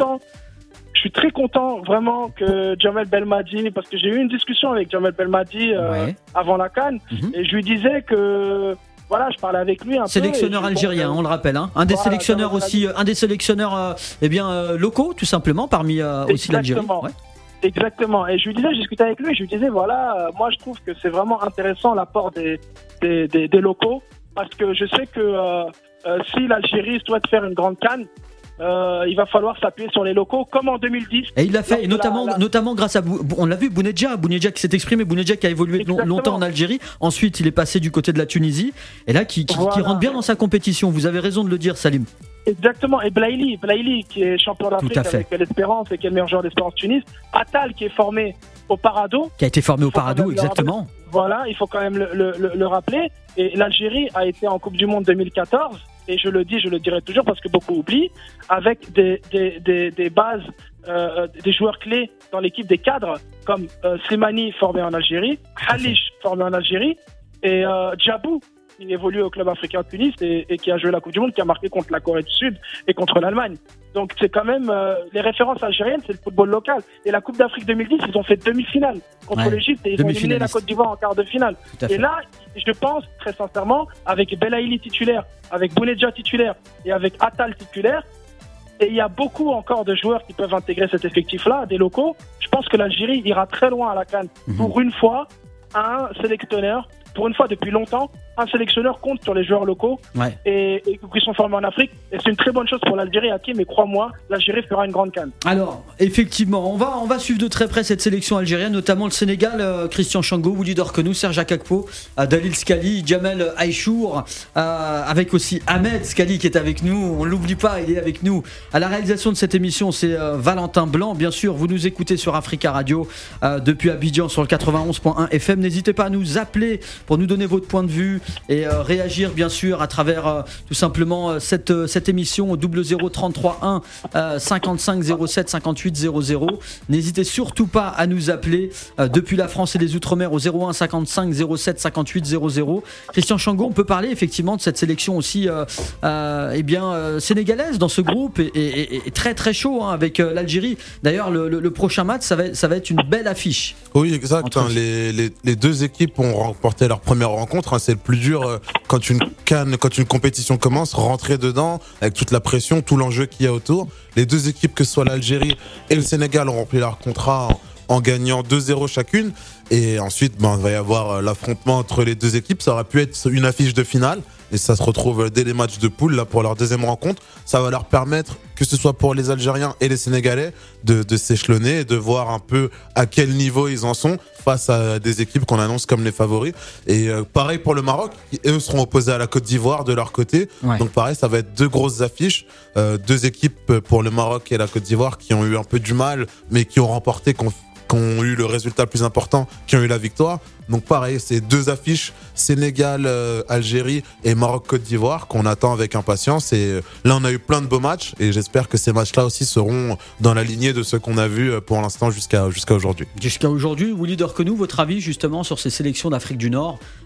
Je suis très content vraiment que Jamel Belmadi, parce que j'ai eu une discussion avec Jamel Belmadi euh, ouais. avant la CAN, mm-hmm. et je lui disais que... Voilà, je parlais avec lui un sélectionneur peu. algérien, que... on le rappelle, hein. un des voilà, sélectionneurs aussi, un des sélectionneurs euh, eh bien euh, locaux, tout simplement, parmi euh, aussi l'Algérie. Ouais. Exactement. Et je lui disais, j'ai discuté avec lui, je lui disais, voilà, euh, moi je trouve que c'est vraiment intéressant l'apport des des, des, des locaux, parce que je sais que euh, euh, si l'Algérie souhaite faire une grande CAN, Euh, il va falloir s'appuyer sur les locaux comme en deux mille dix. Et il l'a fait, et notamment, la, la... notamment grâce à, on l'a vu, Bounedjah, Bounedjah qui s'est exprimé, Bounedjah qui a évolué Exactement. longtemps en Algérie. Ensuite, il est passé du côté de la Tunisie, et là, qui, qui, voilà. qui rentre bien dans sa compétition. Vous avez raison de le dire, Salim. Exactement. Et Blaili, Blaili qui est champion d'Afrique avec l'Espérance et qui est le meilleur joueur d'Espérance Tunis. Attal qui est formé au Parado. Qui a été formé au Parado, exactement. Voilà, il faut quand même le, le, le, le rappeler. Et l'Algérie a été en Coupe du Monde deux mille quatorze. Et je le dis, je le dirai toujours parce que beaucoup oublient, avec des, des, des, des bases, euh, des joueurs clés dans l'équipe, des cadres, comme euh, Slimani formé en Algérie, Halish formé en Algérie, et euh, Djabou, qui évolue au club africain de Tunis et, et qui a joué la Coupe du Monde, qui a marqué contre la Corée du Sud et contre l'Allemagne. Donc c'est quand même, euh, les références algériennes, c'est le football local. Et la Coupe d'Afrique deux mille dix, ils ont fait demi-finale contre ouais, l'Égypte et ils ont éliminé la Côte d'Ivoire en quart de finale. Et là, je pense très sincèrement, avec Belaïli titulaire, avec Bounedjah titulaire et avec Attal titulaire, et il y a beaucoup encore de joueurs qui peuvent intégrer cet effectif-là, des locaux, je pense que l'Algérie ira très loin à la CAN. Mmh. Pour une fois, un sélectionneur, pour une fois depuis longtemps, un sélectionneur compte sur les joueurs locaux ouais. et, et qui sont formés en Afrique. Et c'est une très bonne chose pour l'Algérie, Hakim, mais crois-moi, l'Algérie fera une grande CAN. Alors, effectivement, on va, on va suivre de très près cette sélection algérienne, notamment le Sénégal, euh, Christian Chango, Woody Dorkenou, Serge Akakpo, euh, Dalil Scali, Jamel Aïchour, euh, avec aussi Ahmed Scali qui est avec nous, on ne l'oublie pas, il est avec nous. À la réalisation de cette émission, c'est euh, Valentin Blanc, bien sûr, vous nous écoutez sur Africa Radio, euh, depuis Abidjan sur le quatre-vingt-onze point un F M. N'hésitez pas à nous appeler pour nous donner votre point de vue et euh, réagir bien sûr à travers euh, tout simplement euh, cette, euh, cette émission au double zéro trente-trois un euh, cinquante-cinq zéro sept cinquante-huit zéro zéro. N'hésitez surtout pas à nous appeler euh, depuis la France et les Outre-mer au zéro un cinquante-cinq zéro sept cinquante-huit zéro zéro. Christian Chango, on peut parler effectivement de cette sélection aussi euh, euh, eh bien, euh, sénégalaise dans ce groupe et, et, et, et très très chaud hein, avec euh, l'Algérie. D'ailleurs le, le, le prochain match ça va, ça va être une belle affiche. Oui exact, hein, les, les, les deux équipes ont remporté leur première rencontre, hein, c'est le plus dur euh, quand une CAN, quand une compétition commence, rentrer dedans avec toute la pression, tout l'enjeu qu'il y a autour. Les deux équipes, que ce soit l'Algérie et le Sénégal, ont rempli leur contrat en, en gagnant deux zéro chacune. Et ensuite, ben, il va y avoir l'affrontement entre les deux équipes. Ça aurait pu être une affiche de finale. Et ça se retrouve dès les matchs de poule là pour leur deuxième rencontre. Ça va leur permettre, que ce soit pour les Algériens et les Sénégalais, de, de s'échelonner et de voir un peu à quel niveau ils en sont face à des équipes qu'on annonce comme les favoris. Et euh, pareil pour le Maroc, eux seront opposés à la Côte d'Ivoire de leur côté. Ouais. Donc pareil, ça va être deux grosses affiches, euh, deux équipes pour le Maroc et la Côte d'Ivoire qui ont eu un peu du mal, mais qui ont remporté, qui ont, qui ont eu le résultat le plus important, qui ont eu la victoire. Donc pareil, c'est deux affiches, Sénégal, euh, Algérie et Maroc-Côte d'Ivoire qu'on attend avec impatience. Et euh, là, on a eu plein de beaux matchs et j'espère que ces matchs-là aussi seront dans la lignée de ceux qu'on a vus pour l'instant jusqu'à, jusqu'à aujourd'hui. Jusqu'à aujourd'hui, Willy Dorkenou, votre avis justement sur ces sélections d'Afrique du Nord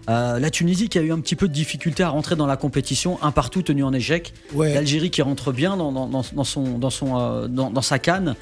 Euh, la Tunisie qui a eu un petit peu de difficulté à rentrer dans la compétition, un partout tenu en échec. Ouais. L'Algérie qui rentre bien dans, dans, dans, dans son, dans, son, euh, dans, dans sa canne,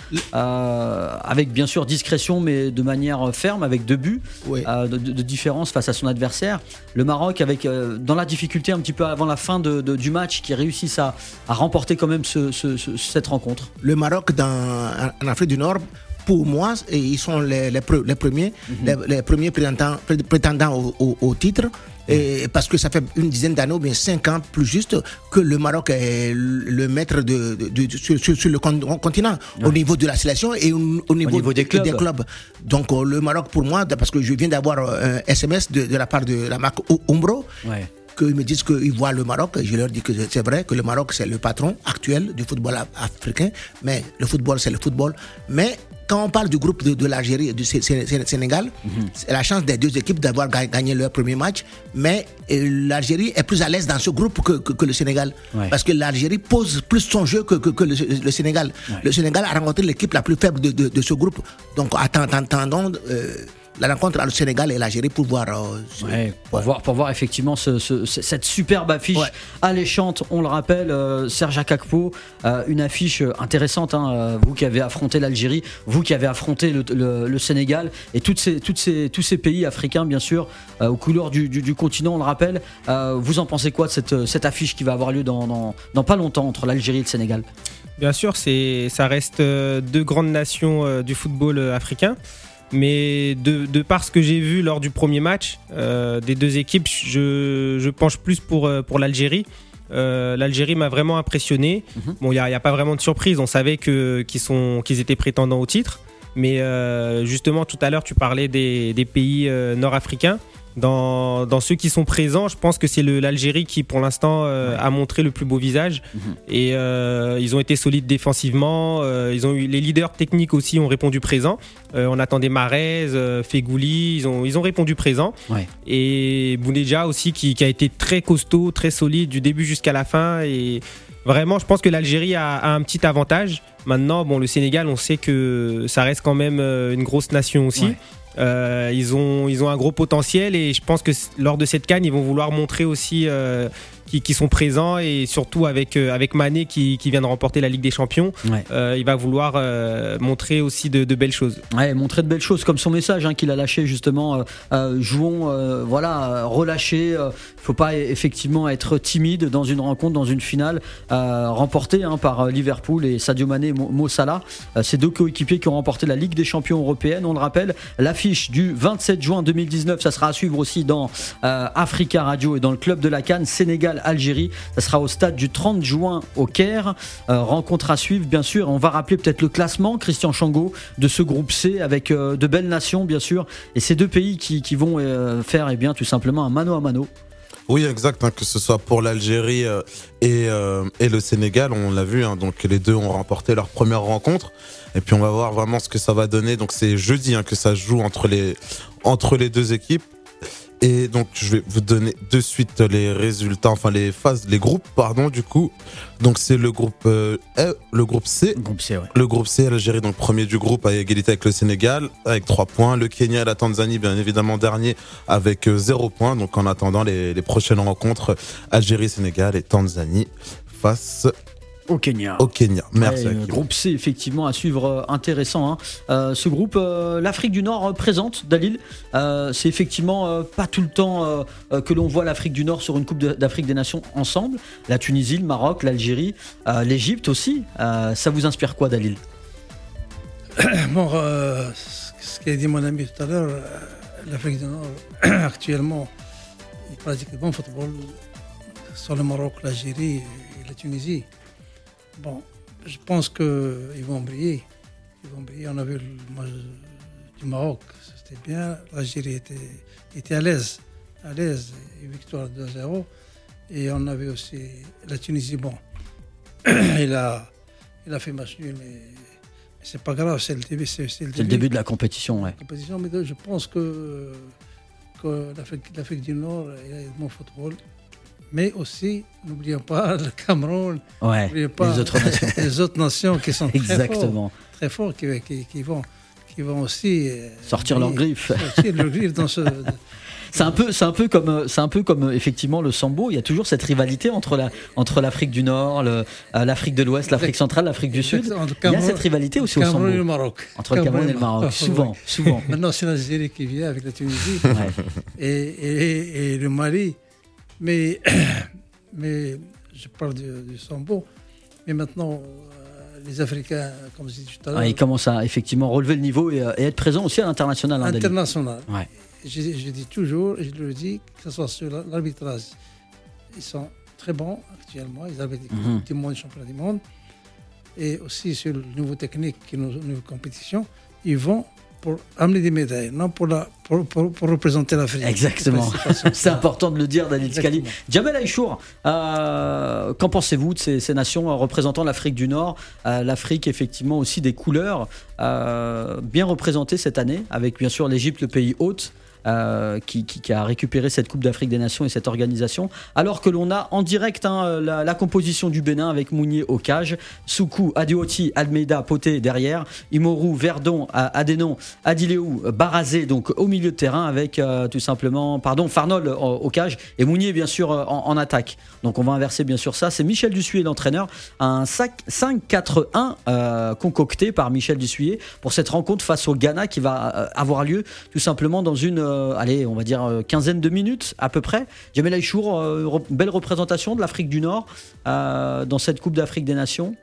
euh, avec bien sûr discrétion, mais de manière ferme, avec deux buts Ouais. euh, de, de différence face à son adversaire. Le Maroc, avec euh, dans la difficulté un petit peu avant la fin de, de, du match, qui réussissent à, à remporter quand même ce, ce, ce, cette rencontre. Le Maroc, dans, en Afrique du Nord, pour moi, ils sont les, les, pre, les premiers, mm-hmm. les, les premiers prétendants, prétendants au, au, au titre. Et parce que ça fait une dizaine d'années, ou bien cinq ans plus juste, que le Maroc est le maître de, de, de, de sur, sur le continent, ouais. au niveau de la sélection et au, au, niveau, au niveau des clubs. des clubs. Donc le Maroc, pour moi, parce que je viens d'avoir un S M S de, de la part de la marque Umbro, ouais. qu'ils me disent qu'ils voient le Maroc. Je leur dis que c'est vrai que le Maroc, c'est le patron actuel du football africain, mais le football, c'est le football. Mais quand on parle du groupe de, de l'Algérie et du Sénégal, mm-hmm. c'est la chance des deux équipes d'avoir gagné leur premier match, mais l'Algérie est plus à l'aise dans ce groupe que, que, que le Sénégal. Ouais. Parce que l'Algérie pose plus son jeu que, que, que le, le Sénégal. Ouais. Le Sénégal a rencontré l'équipe la plus faible de, de, de ce groupe. Donc, attendons euh, la rencontre entre le Sénégal et l'Algérie pour voir, euh, ouais, pour, ouais. voir pour voir effectivement ce, ce, cette superbe affiche ouais. alléchante. On le rappelle, euh, Serge Akakpo, euh, une affiche intéressante, hein, euh, vous qui avez affronté l'Algérie, vous qui avez affronté le, le, le Sénégal et toutes ces, toutes ces, tous ces pays africains bien sûr euh, aux couleurs du, du, du continent, on le rappelle. Euh, vous en pensez quoi de cette, cette affiche qui va avoir lieu dans, dans, dans pas longtemps entre l'Algérie et le Sénégal? Bien sûr, c'est, ça reste deux grandes nations euh, du football africain. Mais de, de par ce que j'ai vu lors du premier match euh, des deux équipes, je, je penche plus pour, pour l'Algérie. Euh, L'Algérie m'a vraiment impressionné. Mm-hmm. Bon, il n'y a, a pas vraiment de surprise. On savait que, qu'ils, sont, qu'ils étaient prétendants au titre. Mais euh, justement, tout à l'heure, tu parlais des, des pays euh, nord-africains. Dans, dans ceux qui sont présents, je pense que c'est le, l'Algérie qui, pour l'instant, euh, ouais. a montré le plus beau visage. Mmh. Et euh, ils ont été solides défensivement. Euh, ils ont eu, les leaders techniques aussi ont répondu présent. Euh, on attendait Mahrez, euh, Fegouli. Ils ont, ils ont répondu présent. Ouais. Et Bounedjah aussi, qui, qui a été très costaud, très solide du début jusqu'à la fin. Et vraiment, je pense que l'Algérie a, a un petit avantage. Maintenant, bon, le Sénégal, on sait que ça reste quand même une grosse nation aussi. Ouais. Euh, ils ont ils ont un gros potentiel et je pense que lors de cette CAN ils vont vouloir montrer aussi euh, qui, qui sont présents et surtout avec euh, avec Mané qui, qui vient de remporter la Ligue des Champions. Ouais. Euh, il va vouloir euh, montrer aussi de, de belles choses. Ouais, montrer de belles choses comme son message hein, qu'il a lâché justement. Euh, euh, jouons, euh, voilà, relâcher. Euh, faut pas effectivement être timide dans une rencontre, dans une finale euh, remportée hein, par Liverpool et Sadio Mané et Mo Salah. Euh, ces deux coéquipiers qui ont remporté la Ligue des Champions européenne. On le rappelle, l'affiche du vingt-sept juin deux mille dix-neuf, ça sera à suivre aussi dans euh, Africa Radio et dans le club de la CAN, Sénégal-Algérie. Ça sera au stade du trente juin au Caire. Euh, rencontre à suivre, bien sûr. On va rappeler peut-être le classement, Christian Chango, de ce groupe C avec euh, de belles nations, bien sûr. Et ces deux pays qui, qui vont euh, faire eh bien, tout simplement un mano à mano. Oui, exact, hein, que ce soit pour l'Algérie euh, et, euh, et le Sénégal, on l'a vu, hein, donc les deux ont remporté leur première rencontre. Et puis on va voir vraiment ce que ça va donner. Donc c'est jeudi hein, que ça se joue entre les, entre les deux équipes. Et donc je vais vous donner de suite les résultats, enfin les phases, les groupes, pardon, du coup. Donc c'est le groupe euh, E, le groupe C. Le groupe C, ouais. Le groupe C, l'Algérie, donc premier du groupe à égalité avec le Sénégal, avec trois points. Le Kenya et la Tanzanie, bien évidemment dernier, avec euh, zéro point. Donc en attendant les, les prochaines rencontres, Algérie, Sénégal et Tanzanie face au Kenya. Au Kenya, merci. Ouais, groupe C, effectivement, à suivre, euh, intéressant. Hein. Euh, ce groupe, euh, l'Afrique du Nord euh, présente, Dalil. Euh, c'est effectivement euh, pas tout le temps euh, euh, que l'on voit l'Afrique du Nord sur une Coupe de, d'Afrique des Nations ensemble. La Tunisie, le Maroc, l'Algérie, euh, l'Égypte aussi. Euh, ça vous inspire quoi, Dalil? Bon, euh, ce qu'a dit mon ami tout à l'heure, euh, l'Afrique du Nord, actuellement, il pratique le bon football sur le Maroc, l'Algérie et la Tunisie. Bon, je pense qu'ils vont briller. Ils vont briller. On a vu le match du Maroc, c'était bien. L'Algérie était, était à l'aise, à l'aise, victoire deux zéro. Et on a vu aussi la Tunisie, bon, il a, il a fait match nul, mais, mais c'est pas grave, c'est le début. C'est, c'est, le, c'est début. le début de la compétition, ouais. Compétition, mais je pense que, que l'Afrique, l'Afrique du Nord, il a un bon football. Mais aussi, n'oublions pas le Cameroun, ouais, n'oublions pas les autres nations, les autres nations qui sont Exactement. très forts, très forts qui, qui, qui, vont, qui vont aussi euh, sortir leurs griffes. Sortir leurs griffes dans ce. C'est un peu, c'est un peu comme, c'est un peu comme effectivement le sambo. Il y a toujours cette rivalité entre la, entre l'Afrique du Nord, le, euh, l'Afrique de l'Ouest, l'Afrique centrale, l'Afrique du Sud. Il y a cette rivalité aussi au sambo. Et le Maroc. Entre le Cameroun et le Maroc, souvent, souvent. Maintenant, c'est l'Algérie qui vient avec la Tunisie ouais. et, et, et le Mali. Mais, mais je parle du, du sambo. Mais maintenant, euh, les Africains, comme je disais tout à l'heure, ouais, ils commencent à effectivement relever le niveau et, et être présents aussi à l'international. Hein, international. Ouais. Je, je dis toujours, et je le dis, que ce soit sur l'arbitrage, ils sont très bons actuellement, ils avaient des mm-hmm. du monde, championnat du monde, et aussi sur le niveau technique, qui est nos nouvelles compétitions, ils vont pour amener des médailles, non pour, la, pour, pour, pour représenter l'Afrique. Exactement, c'est, c'est important de le dire, David Scali. Djamel Aïchour, euh, qu'en pensez-vous de ces, ces nations représentant l'Afrique du Nord, euh, l'Afrique effectivement aussi des couleurs euh, bien représentées cette année, avec bien sûr l'Égypte, le pays hôte, Euh, qui, qui, qui a récupéré cette Coupe d'Afrique des Nations et cette organisation, alors que l'on a en direct hein, la, la composition du Bénin avec Mounier au cage, Soukou, Adioti, Almeida, Poté derrière, Imoru, Verdon, Adénon, Adileou, Barazé donc au milieu de terrain avec euh, tout simplement, pardon, Farnol au, au cage et Mounier bien sûr en, en attaque. Donc on va inverser bien sûr ça. C'est Michel Dussuyer l'entraîneur, un cinq quatre un euh, concocté par Michel Dussuyer pour cette rencontre face au Ghana qui va euh, avoir lieu tout simplement dans une Euh, allez, on va dire euh, quinzaine de minutes à peu près. Djamel Aïchour, euh, re- belle représentation de l'Afrique du Nord euh, dans cette Coupe d'Afrique des Nations.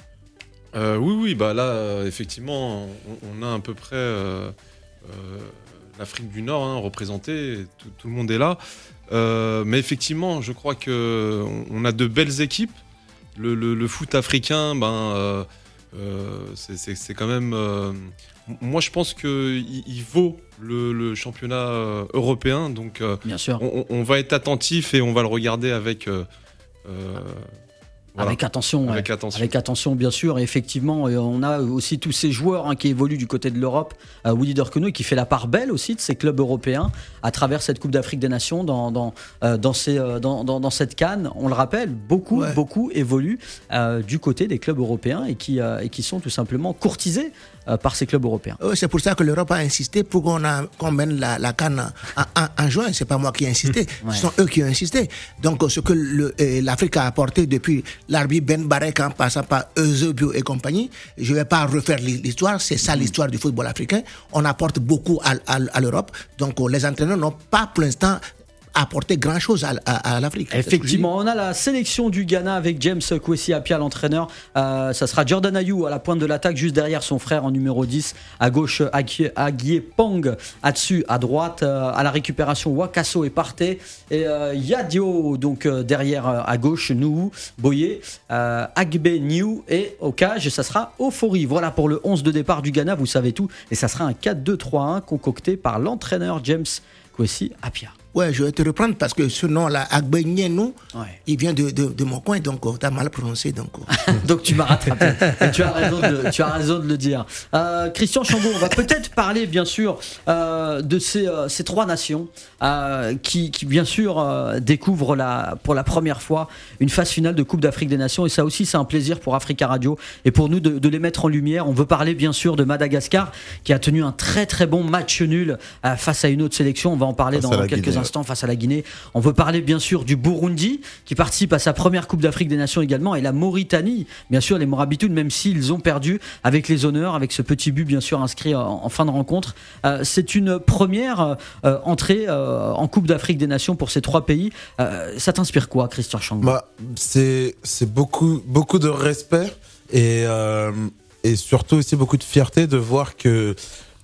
Euh, oui, oui, bah là, euh, effectivement, on, on a à peu près euh, euh, l'Afrique du Nord hein, représentée, tout, tout le monde est là. Euh, mais effectivement, je crois qu'on on a de belles équipes. Le, le, le foot africain, ben, euh, euh, c'est, c'est, c'est quand même. Euh, moi, je pense qu'il il vaut le, le championnat euh, européen. Donc, euh, bien sûr. On, on va être attentif et on va le regarder avec. Euh, euh, Voilà. Avec attention, avec, ouais. attention. avec attention, bien sûr. Et effectivement, on a aussi tous ces joueurs hein, qui évoluent du côté de l'Europe. Euh, Willy Dorquenouille qui fait la part belle aussi de ces clubs européens à travers cette Coupe d'Afrique des Nations dans, dans, euh, dans, ces, euh, dans, dans, dans cette CAN. On le rappelle, beaucoup, ouais. beaucoup évoluent euh, du côté des clubs européens et qui, euh, et qui sont tout simplement courtisés euh, par ces clubs européens. Oui, c'est pour ça que l'Europe a insisté pour qu'on, a, qu'on mène la, la CAN en, en, en juin. C'est pas moi qui ai insisté, ouais. Ce sont eux qui ont insisté. Donc, ce que le, euh, l'Afrique a apporté depuis l'arbitre Ben Barek en passant par Eusebio et compagnie, je ne vais pas refaire l'histoire, c'est ça l'histoire du football africain. On apporte beaucoup à, à, à l'Europe, donc les entraîneurs n'ont pas pour l'instant apporter grand chose à, à, à l'Afrique. Effectivement, on a la sélection du Ghana avec James Kwesi Appiah, l'entraîneur. Euh, ça sera Jordan Ayew à la pointe de l'attaque, juste derrière son frère en numéro dix. À gauche, Aguier Pong. À-dessus, à droite, euh, à la récupération, Wakaso et Partey. Et euh, Yadio, donc euh, derrière, euh, à gauche, Nuhu, Boye, euh, Agbe Niu et au cage, ça sera Ofori. Voilà pour le onze de départ du Ghana, vous savez tout. Et ça sera un quatre deux trois un concocté par l'entraîneur James Kwesi Appiah. Ouais, je vais te reprendre parce que ce nom-là, Agbenienou, ouais. il vient de, de, de mon coin, donc tu as mal prononcé. Donc, donc tu m'as rattrapé. Et tu as raison de, tu as raison de le dire. Euh, Christian Chambaud, on va peut-être parler, bien sûr, euh, de ces, euh, ces trois nations euh, qui, qui, bien sûr, euh, découvrent la, pour la première fois une phase finale de Coupe d'Afrique des Nations. Et ça aussi, c'est un plaisir pour Africa Radio et pour nous de, de les mettre en lumière. On veut parler, bien sûr, de Madagascar qui a tenu un très, très bon match nul euh, face à une autre sélection. On va en parler face dans quelques Guinée, instants face à la Guinée. On veut parler bien sûr du Burundi qui participe à sa première Coupe d'Afrique des Nations également, et la Mauritanie, bien sûr les Morabitoun, même s'ils ont perdu avec les honneurs, avec ce petit but bien sûr inscrit en, en fin de rencontre. Euh, c'est une première euh, entrée euh, en Coupe d'Afrique des Nations pour ces trois pays. Euh, ça t'inspire quoi, Christian Chambaud? Bah, c'est, c'est beaucoup, beaucoup de respect et, euh, et surtout aussi beaucoup de fierté de voir que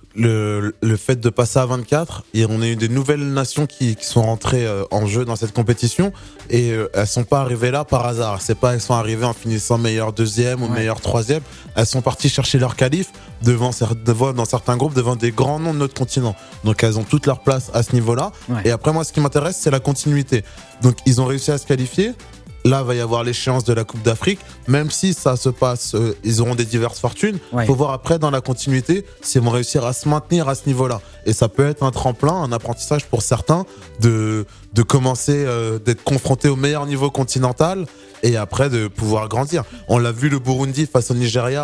Le, le fait de passer à vingt-quatre, et on a eu des nouvelles nations qui, qui sont rentrées euh, en jeu dans cette compétition, et euh, elles sont pas arrivées là par hasard. C'est pas elles sont arrivées en finissant meilleur deuxième ou ouais. meilleur troisième. Elles sont parties chercher leur qualif devant, devant dans certains groupes devant des grands noms de notre continent. Donc elles ont toute leur place à ce niveau-là. Ouais. Et après moi, ce qui m'intéresse, c'est la continuité. Donc ils ont réussi à se qualifier. Là, va y avoir l'échéance de la Coupe d'Afrique. Même si ça se passe, euh, ils auront des diverses fortunes. Il ouais. faut voir après, dans la continuité, s'ils vont réussir à se maintenir à ce niveau-là. Et ça peut être un tremplin, un apprentissage pour certains de, de commencer, euh, d'être confrontés au meilleur niveau continental et après de pouvoir grandir. On l'a vu, le Burundi face au Nigeria,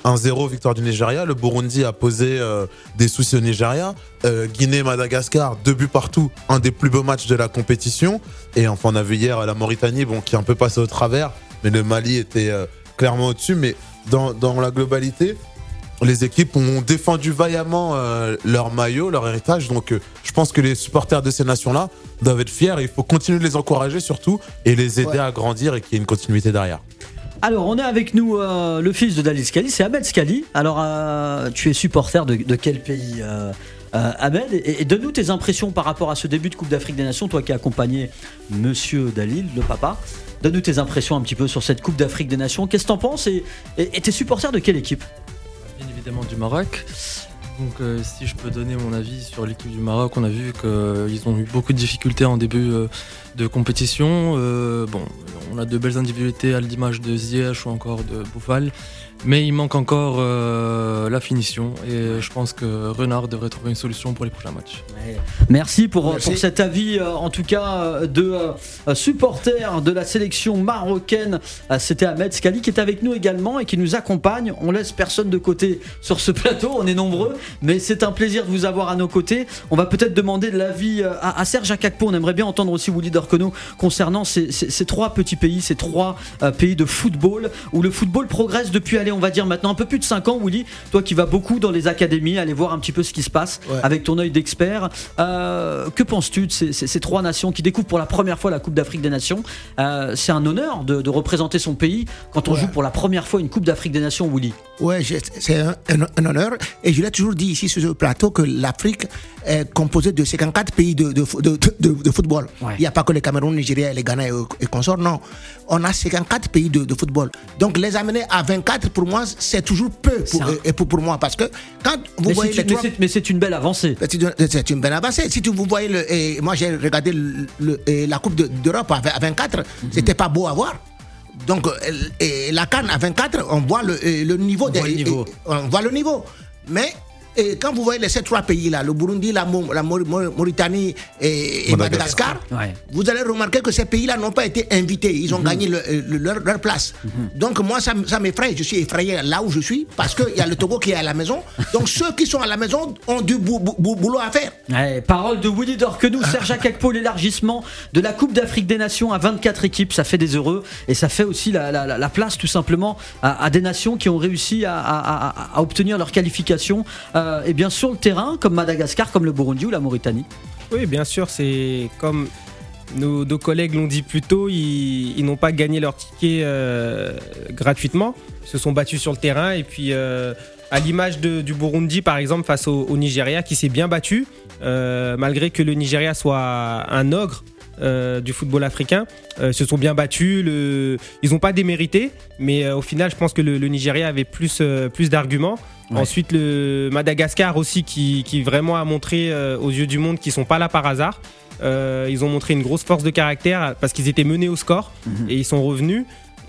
un zéro, victoire du Nigeria. Le Burundi a posé euh, des soucis au Nigeria. Euh, Guinée, Madagascar, deux buts partout, un des plus beaux matchs de la compétition. Et enfin, on a vu hier la Mauritanie, bon, qui est un peu passé au travers, mais le Mali était euh, clairement au-dessus. Mais dans, dans la globalité, les équipes ont défendu vaillamment euh, leur maillot, leur héritage. Donc, euh, je pense que les supporters de ces nations-là doivent être fiers. Et il faut continuer de les encourager surtout et les aider ouais. à grandir et qu'il y ait une continuité derrière. Alors, on est avec nous euh, le fils de Dalil Scali, c'est Ahmed Scali. Alors, euh, tu es supporter de, de quel pays euh, euh, Ahmed, et, et donne-nous tes impressions par rapport à ce début de Coupe d'Afrique des Nations, toi qui as accompagné Monsieur Dalil, le papa. Donne-nous tes impressions un petit peu sur cette Coupe d'Afrique des Nations. Qu'est-ce que t'en penses, et, et, et t'es supporter de quelle équipe ? Bien évidemment du Maroc. Donc euh, si je peux donner mon avis sur l'équipe du Maroc, on a vu qu'ils euh, ont eu beaucoup de difficultés en début euh, de compétition. Euh, bon, on a de belles individualités à l'image de Ziyech ou encore de Boufal, mais il manque encore euh, la finition et je pense que Renard devrait trouver une solution pour les prochains matchs. Ouais. Merci pour, Merci pour cet avis euh, en tout cas de euh, supporter de la sélection marocaine. Euh, c'était Ahmed Scali qui est avec nous également et qui nous accompagne. On laisse personne de côté sur ce plateau, on est nombreux, mais c'est un plaisir de vous avoir à nos côtés. On va peut-être demander de l'avis à, à Serge Akakpo. On aimerait bien entendre aussi Willy Dorcono concernant ces, ces, ces trois petits pays, ces trois euh, pays de football où le football progresse depuis, allez, on va dire maintenant un peu plus de cinq ans. Willy, toi qui vas beaucoup dans les académies, aller voir un petit peu ce qui se passe ouais. avec ton œil d'expert, euh, que penses-tu de ces, ces, ces trois nations qui découvrent pour la première fois la Coupe d'Afrique des Nations? euh, C'est un honneur de, de représenter son pays quand on ouais. joue pour la première fois une Coupe d'Afrique des Nations, Willy. Ouais, c'est un, un, un honneur, et je l'ai toujours dit ici sur ce plateau que l'Afrique est composée de cinquante-quatre pays de, de, de, de, de football. Ouais. Il n'y a pas que le Cameroun, le Nigeria, les Ghana et, et consorts, non. On a cinquante-quatre pays de, de football. Donc les amener à vingt-quatre, pour moi, c'est toujours peu pour, un... et pour, pour moi, parce que quand vous mais voyez les trois... mais, c'est, mais c'est une belle avancée. C'est une, c'est une belle avancée. Si tu, vous voyez, le, et moi j'ai regardé le, le, la Coupe de, d'Europe à vingt-quatre, mm-hmm. c'était pas beau à voir. Donc et la CAN à vingt-quatre, on voit le, le niveau. On, de, voit le niveau. Et, on voit le niveau. Mais et quand vous voyez les ces trois pays-là, le Burundi, la, la Mauritanie et, et Madagascar, ouais. vous allez remarquer que ces pays-là n'ont pas été invités. Ils ont mm-hmm. gagné le, le, leur, leur place. Mm-hmm. Donc moi, ça, ça m'effraie. Je suis effrayé là où je suis parce qu'il y a le Togo qui est à la maison. Donc ceux qui sont à la maison ont du bou- bou- boulot à faire. Ouais, parole de Willy Dorcono, Serge Akakpo, l'élargissement de la Coupe d'Afrique des Nations à vingt-quatre équipes. Ça fait des heureux et ça fait aussi la, la, la place tout simplement à, à des nations qui ont réussi à, à, à, à obtenir leur qualification. Euh, et bien sur le terrain, comme Madagascar, comme le Burundi ou la Mauritanie. Oui, bien sûr, c'est comme nos deux collègues l'ont dit plus tôt, ils, ils n'ont pas gagné leur ticket euh, gratuitement, ils se sont battus sur le terrain et puis euh, à l'image de, du Burundi par exemple face au, au Nigeria qui s'est bien battu, euh, malgré que le Nigeria soit un ogre Euh, du football africain, euh, se sont bien battus, le... ils n'ont pas démérité, mais euh, au final je pense que le, le Nigeria avait plus, euh, plus d'arguments. Ouais. Ensuite le Madagascar aussi qui, qui vraiment a montré euh, aux yeux du monde qu'ils ne sont pas là par hasard. Euh, ils ont montré une grosse force de caractère parce qu'ils étaient menés au score mmh. et ils sont revenus.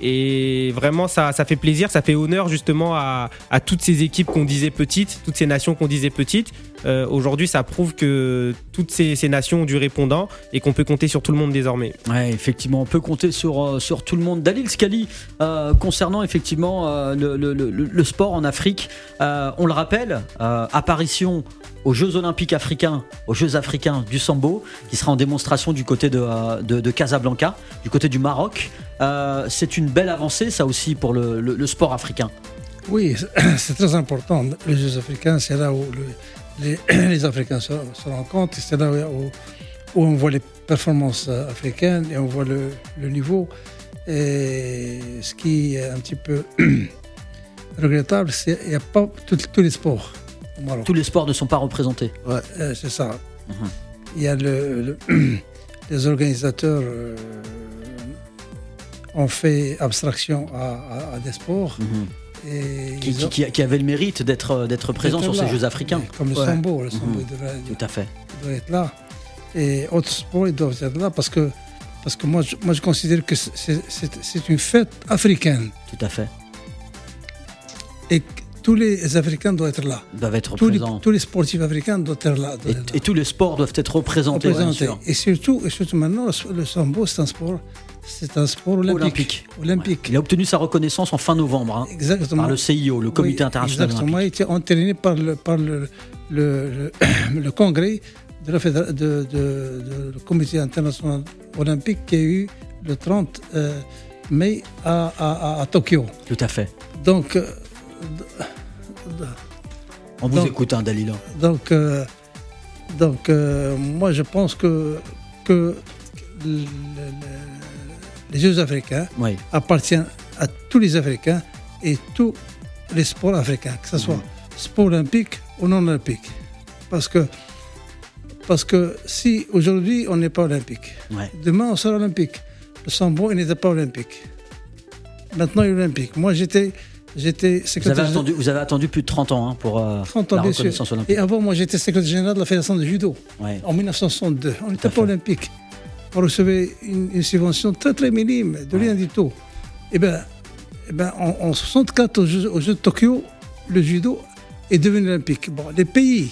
Et vraiment ça, ça fait plaisir, ça fait honneur justement à, à toutes ces équipes qu'on disait petites, toutes ces nations qu'on disait petites. Euh, aujourd'hui ça prouve que toutes ces, ces nations ont du répondant et qu'on peut compter sur tout le monde désormais. Ouais, effectivement on peut compter sur, euh, sur tout le monde. Dalil Scali, euh, concernant effectivement euh, le, le, le, le sport en Afrique, euh, on le rappelle, euh, apparition aux Jeux Olympiques africains, aux Jeux africains du Sambo, qui sera en démonstration du côté de, de, de Casablanca, du côté du Maroc. Euh, c'est une belle avancée, ça aussi, pour le, le, le sport africain. Oui, c'est très important. Les Jeux africains, c'est là où le, les, les Africains se, se rencontrent, c'est là où, où on voit les performances africaines et on voit le, le niveau. Et ce qui est un petit peu regrettable, c'est qu'il n'y a pas tous les sports. Voilà. Tous les sports ne sont pas représentés. Ouais, euh, c'est ça. Mm-hmm. Il y a le, le, les organisateurs euh, ont fait abstraction à, à, à des sports. Mm-hmm. Et qui, ont... qui, qui avaient le mérite d'être, d'être présents sur là. Ces Jeux africains. Comme le ouais. sambo. Le sambo mm-hmm. devrait, Tout à fait. doit être là. Et autres sports, ils doivent être là parce que, parce que moi, je, moi, je considère que c'est, c'est, c'est une fête africaine. Tout à fait. Et tous les Africains doivent être là. Doivent être tous présents. Les, tous les sportifs africains doivent être là. Doivent et, être là. Et tous les sports doivent être représentés. représentés. Et surtout, et surtout maintenant, le sambo, c'est un sport c'est un sport olympique. Olympique. Olympique. Il a obtenu sa reconnaissance en fin novembre, hein, Exactement. par le C I O, le Comité Oui, international exactement. olympique. Il a été entraîné par le, par le, le, le, le congrès de la fédéra- de, de, de, le Comité international olympique qui a eu le trente euh, mai à, à, à Tokyo. Tout à fait. Donc, euh, On vous Donc- écoute, hein, Dalila. donc, euh, donc euh, moi je pense que, que le- le- les Jeux africains Oui. appartiennent à tous les Africains et tous les sports africains, que ce soit sport olympique ou non olympique. Parce que, parce que si aujourd'hui on n'est pas olympique, Ouais. demain on sera olympique. Le sambo il n'était pas olympique. Maintenant il est olympique. Moi j'étais, j'étais Vous secrétaire avez, attendu, vous avez attendu plus de trente ans, hein, pour euh, trente ans, la bien sûr. reconnaissance Et olympique. avant, moi, j'étais secrétaire général de la Fédération de judo Ouais. en dix-neuf cent soixante-deux. On n'était à pas fait. olympique. On recevait une, une subvention très très minime, de rien du tout. Et bien, eh ben, en, en soixante-quatre, aux Jeux, aux Jeux de Tokyo, le judo est devenu olympique. Bon, les pays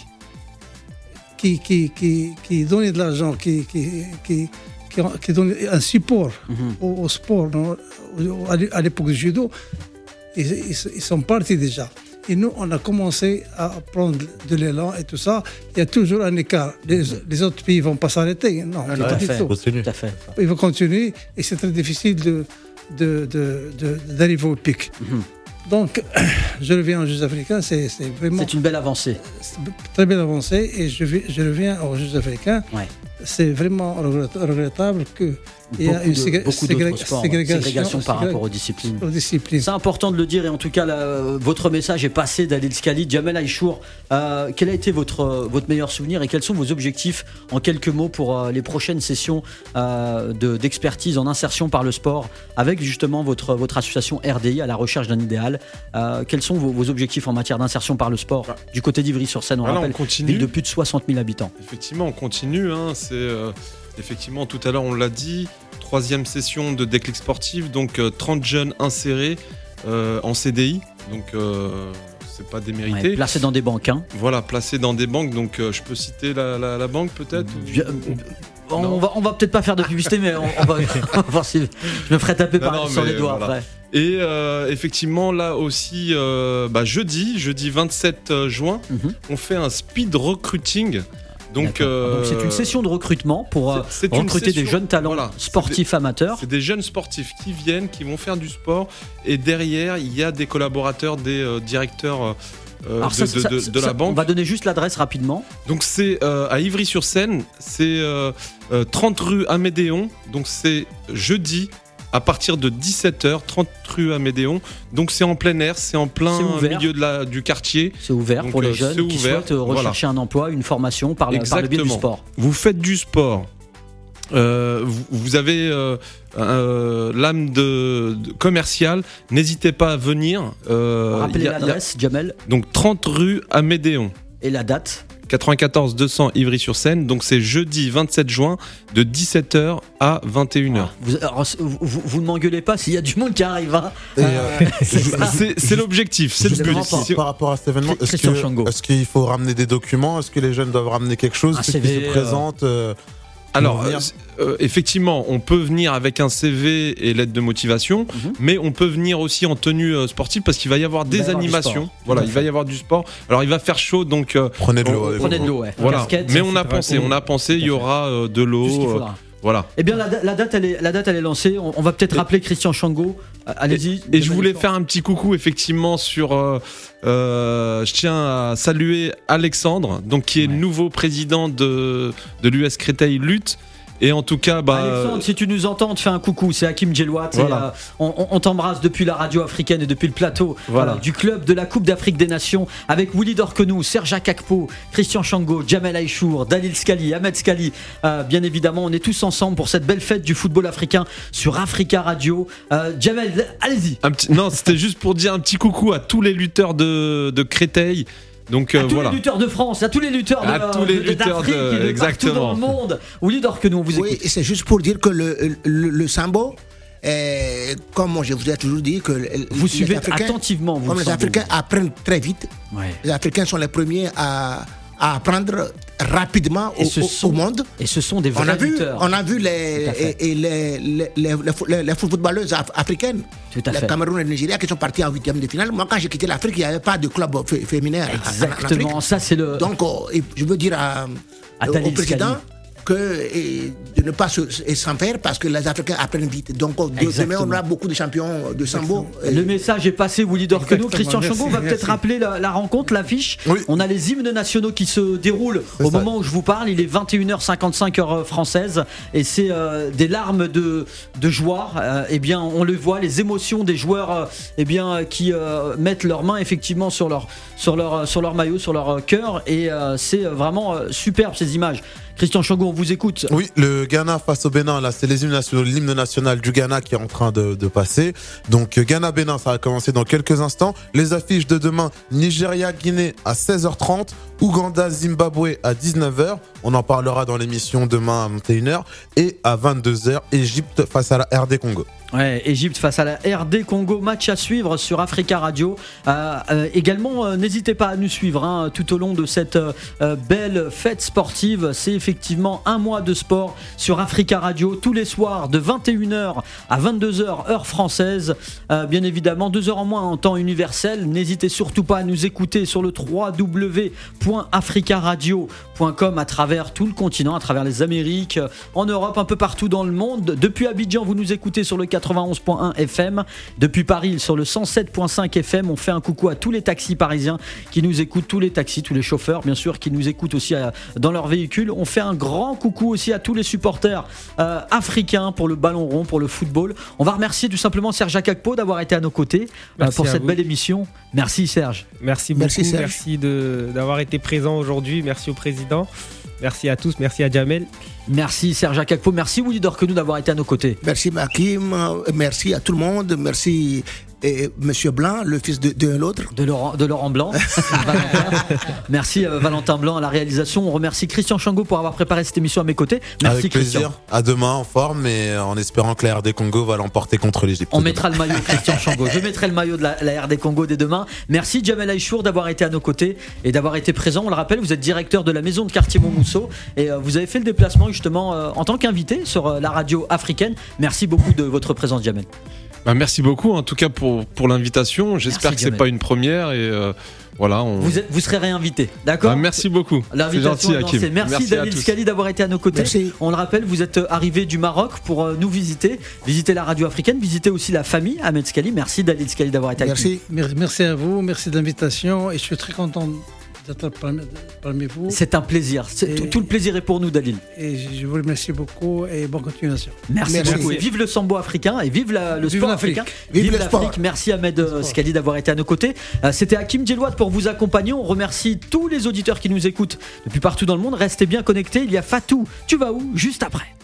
qui, qui, qui, qui donnaient de l'argent, qui, qui, qui, qui, qui donnaient un support Mhm. au, au sport non, au- à l'é- à l'époque du judo, ils, ils- ils sont partis déjà. Et nous, on a commencé à prendre de l'élan et tout ça. Il y a toujours un écart. Les, les autres pays ne vont pas s'arrêter. Non, Tout pas à du fait. tout. Continue. Tout à fait. Ils vont continuer et c'est très difficile de, de, de, de- d'arriver au pic. Mhm. Donc, je reviens aux Jeux africains, c'est, c'est vraiment C'est une belle avancée. c'est très bien avancé et je, vais- je reviens aux Jeux africains. Ouais. C'est vraiment regret- regrettable qu'il y a Beaucoup une de- ségré- beaucoup ségré- d'autres sports, ouais. ségrégation, Ségrégation par ségré- rapport aux disciplines. aux disciplines. C'est important de le dire et en tout cas là, votre message est passé d'Adil Skali, Jamel Aïchour. Euh, quel a été votre, votre meilleur souvenir et quels sont vos objectifs en quelques mots pour euh, les prochaines sessions euh, de, d'expertise en insertion par le sport avec justement votre, votre association R D I à la recherche d'un idéal. Euh, quels sont vos, vos objectifs en matière d'insertion par le sport du côté d'Ivry-sur-Seine? On Voilà, rappelle, on continue. ville de plus de soixante mille habitants. Effectivement, on continue. Hein, c'est euh, effectivement tout à l'heure on l'a dit. Troisième session de déclic sportif, donc euh, trente jeunes insérés euh, en C D I, donc euh, c'est pas démérité. Ouais, placés dans des banques. Hein. Voilà, placés dans des banques. Donc euh, je peux citer la, la, la banque peut-être. Je- on, on va, on va peut-être pas faire de publicité, mais on, on va, on va voir si je me ferai taper Non, par, non, sur mais les doigts voilà. après. Et euh, effectivement là aussi, euh, bah, jeudi, jeudi vingt-sept juin, Mhm. on fait un speed recruiting. Donc, D'accord. euh, Donc c'est une session de recrutement pour euh, c'est- c'est une recruter des session- jeunes talents voilà, sportifs amateurs. C'est des jeunes sportifs qui viennent, qui vont faire du sport, et derrière il y a des collaborateurs, des euh, directeurs euh, Alors de, ça, de- ça, de- ça, de ça, la banque. On va donner juste l'adresse rapidement. Donc c'est euh, à Ivry-sur-Seine, c'est euh, euh, trente rue Amédéon, donc c'est jeudi à partir de dix-sept heures, trente rue Amédéon. Donc c'est en plein air, c'est en plein C'est ouvert. milieu de la, du quartier. C'est ouvert Donc, pour les euh, jeunes c'est qui ouvert, souhaitent euh, rechercher un emploi, une formation par, la- par le biais du Exactement. sport. Vous faites du sport. Euh, vous, vous avez euh, euh, l'âme de, de commerciale, n'hésitez pas à venir. Euh, Rappelez il y a- il y a- l'adresse, Jamel, donc trente rue Amédéon, et la date. quatre-vingt-quatorze deux cents Ivry-sur-Seine. Donc c'est jeudi vingt-sept juin de dix-sept heures à vingt et une heures. Vous, alors, vous, vous- vous ne m'engueulez pas s'il y a du monde qui arrive. Hein. Et, Euh, euh, c'est ça. C'est c'est l'objectif, c'est le but. Justement, Par, Si- par rapport à cet événement, est-ce Christian que- Chango. est-ce qu'il faut ramener des documents? Est-ce que les jeunes doivent ramener quelque chose? Un Ceux C qui V, se euh, présentent euh, Alors, vont venir euh, effectivement, on peut venir avec un C V et lettre de motivation, Mhm. mais on peut venir aussi en tenue euh, sportive parce qu'il va y avoir Il va des y avoir du animations. sport. Voilà, Tout à il va y avoir du sport. Alors, il va faire chaud, donc euh, Prenez de l'eau. on- ouais, Prenez faut- de l'eau, ouais. voilà. Casquette, Mais on a c'est pensé, drapeau. on a pensé, il y Tout à aura euh, de l'eau. tout ce qu'il euh, faudra. voilà. Eh bien, la, la date, elle est, la date, elle est lancée. On, on va peut-être Et- rappeler Christian Chango. Euh, Allez-y. Et je voulais faire un petit coucou effectivement sur. Euh, euh, je tiens à saluer Alexandre, donc qui est Ouais. nouveau président de de l'U S Créteil Lutte. Et en tout cas, bah, Alexandre, si tu nous entends, on te fait un coucou. C'est Hakim Djelouat. et, Voilà. euh, on on- on t'embrasse depuis la radio africaine et depuis le plateau Voilà. voilà, du club de la Coupe d'Afrique des Nations avec Willy Dorkenou, Serge Akakpo, Christian Chango, Jamel Aïchour, Dalil Skali, Ahmed Skali. Euh, bien évidemment, on est tous ensemble pour cette belle fête du football africain sur Africa Radio. Euh, Jamel, allez-y. un petit, non, c'était juste pour dire un petit coucou à tous les lutteurs de de Créteil. Donc À euh, tous voilà. les lutteurs de France, à tous les lutteurs de, À tous les de- de- lutteurs d'Afrique de- et de exactement. partout dans le monde. Willy Dorkenou, on vous écoute. Oui, et c'est juste pour dire que le, le, le sambo, euh, comme moi je vous ai toujours dit, que le- Vous les suivez Africains, attentivement, vous, comme le les sambo. Africains apprennent très vite. Ouais. Les Africains sont les premiers à, à apprendre rapidement au, ce au, sont, au monde. Et ce sont des vrais on a vu, lutteurs. on a vu les, et, et les, les, les, les, les footballeuses af- africaines, Tout à le fait. Cameroun et le Nigeria, qui sont partis en huitième de finale. Moi, quand j'ai quitté l'Afrique, il n'y avait pas de club f- féminin en- en Exactement, Afrique. ça c'est le. Donc, oh, et je veux dire à, À au Dalil président Scali. que et de ne pas se, et s'en faire parce que les Africains apprennent vite. Donc, oh, de- demain, on aura beaucoup de champions de sambo. Et- Le message est passé, Willy Dorquenot. Exactement, Christian merci, Chango va merci. peut-être rappeler la, la rencontre, l'affiche. Oui. On a les hymnes nationaux qui se déroulent au ça. moment où je vous parle. Il est vingt et une heures cinquante-cinq heure française et c'est euh, des larmes de, de joie. Euh, eh bien, on le voit, les émotions des joueurs euh, eh bien, qui euh, mettent leurs mains effectivement sur leur, sur leur, sur leur maillot, sur leur euh, cœur. Et euh, c'est vraiment euh, superbe ces images. Christian Chango, on vous écoute. Oui, le Ghana face au Bénin, là, c'est les hymnes nationaux, l'hymne national du Ghana qui est en train de, de passer. Donc, Ghana-Bénin, ça va commencer dans quelques instants. Les affiches de demain, Nigeria-Guinée à seize heures trente, Ouganda-Zimbabwe à dix-neuf heures. On en parlera dans l'émission demain à vingt et une heures. Et à vingt-deux heures, Égypte face à la R D Congo. Ouais, Égypte face à la R D Congo, match à suivre sur Africa Radio. Euh, euh, également, euh, n'hésitez pas à nous suivre hein, tout au long de cette euh, belle fête sportive. C'est effectivement un mois de sport sur Africa Radio tous les soirs de vingt et une heures à vingt-deux heures heure française. Euh, bien évidemment, deux heures en moins en temps universel. N'hésitez surtout pas à nous écouter sur le w w w point africa radio point com à travers tout le continent, à travers les Amériques, en Europe, un peu partout dans le monde. Depuis Abidjan, vous nous écoutez sur le quatre-vingt-onze point un F M. Depuis Paris, sur le cent sept point cinq F M. On fait un coucou à tous les taxis parisiens qui nous écoutent, tous les taxis, tous les chauffeurs, bien sûr, qui nous écoutent aussi à, dans leur véhicule. On fait un grand coucou aussi à tous les supporters euh, africains pour le ballon rond, pour le football. On va remercier tout simplement Serge Akakpo d'avoir été à nos côtés euh, Merci pour à cette vous. belle émission. Merci Serge. Merci beaucoup, Merci, merci, Serge. de, d'avoir été présent aujourd'hui. Merci au président. Merci à tous, merci à Jamel. Merci Serge Akakpo, merci Willy Dorquenot d'avoir été à nos côtés. Merci Makim, euh, merci à tout le monde, merci et Monsieur Blanc, le fils de, de l'autre. De Laurent, de Laurent Blanc. Valentin. Merci euh, Valentin Blanc à la réalisation. On remercie Christian Chango pour avoir préparé cette émission à mes côtés. Merci Avec Christian. plaisir. À demain en forme et en espérant que la R D Congo va l'emporter contre l'Égypte. On mettra le maillot Christian Chango. Je mettrai le maillot de la, la R D Congo dès demain. Merci Jamel Aïchour d'avoir été à nos côtés et d'avoir été présent. On le rappelle, vous êtes directeur de la maison de quartier Montmousseau et euh, vous avez fait le déplacement justement euh, en tant qu'invité sur euh, la radio africaine. Merci beaucoup de votre présence Jamel. Bah, merci beaucoup en tout cas pour, pour l'invitation. J'espère Merci, que c'est Jamel. pas une première et euh, voilà. On... Vous, êtes, vous serez réinvité, d'accord? Bah, merci beaucoup. C'est L'invitation gentil, est lancée. Hakim. Merci, Merci à David tous. Scali d'avoir été à nos côtés. Merci. On le rappelle, vous êtes arrivé du Maroc pour euh, nous visiter, visiter la radio africaine, visiter aussi la famille Ahmed Scali. Merci David Scali d'avoir été avec nous. Merci. Mer- Merci à vous, merci de l'invitation et je suis très content d'être parmi, parmi vous. C'est un plaisir. C'est- Et- tout, tout le plaisir est pour nous, Dalil. Et je vous remercie beaucoup et bonne continuation. Merci, Merci. beaucoup. Et vive le sambo africain et vive la- le Vive sport l'Afrique. africain. Vive le l'Afrique. sport. Merci Ahmed euh, Scali d'avoir été à nos côtés. Euh, C'était Hakim Djelouad pour vous accompagner. On remercie tous les auditeurs qui nous écoutent depuis partout dans le monde. Restez bien connectés. Il y a Fatou, tu vas où juste après.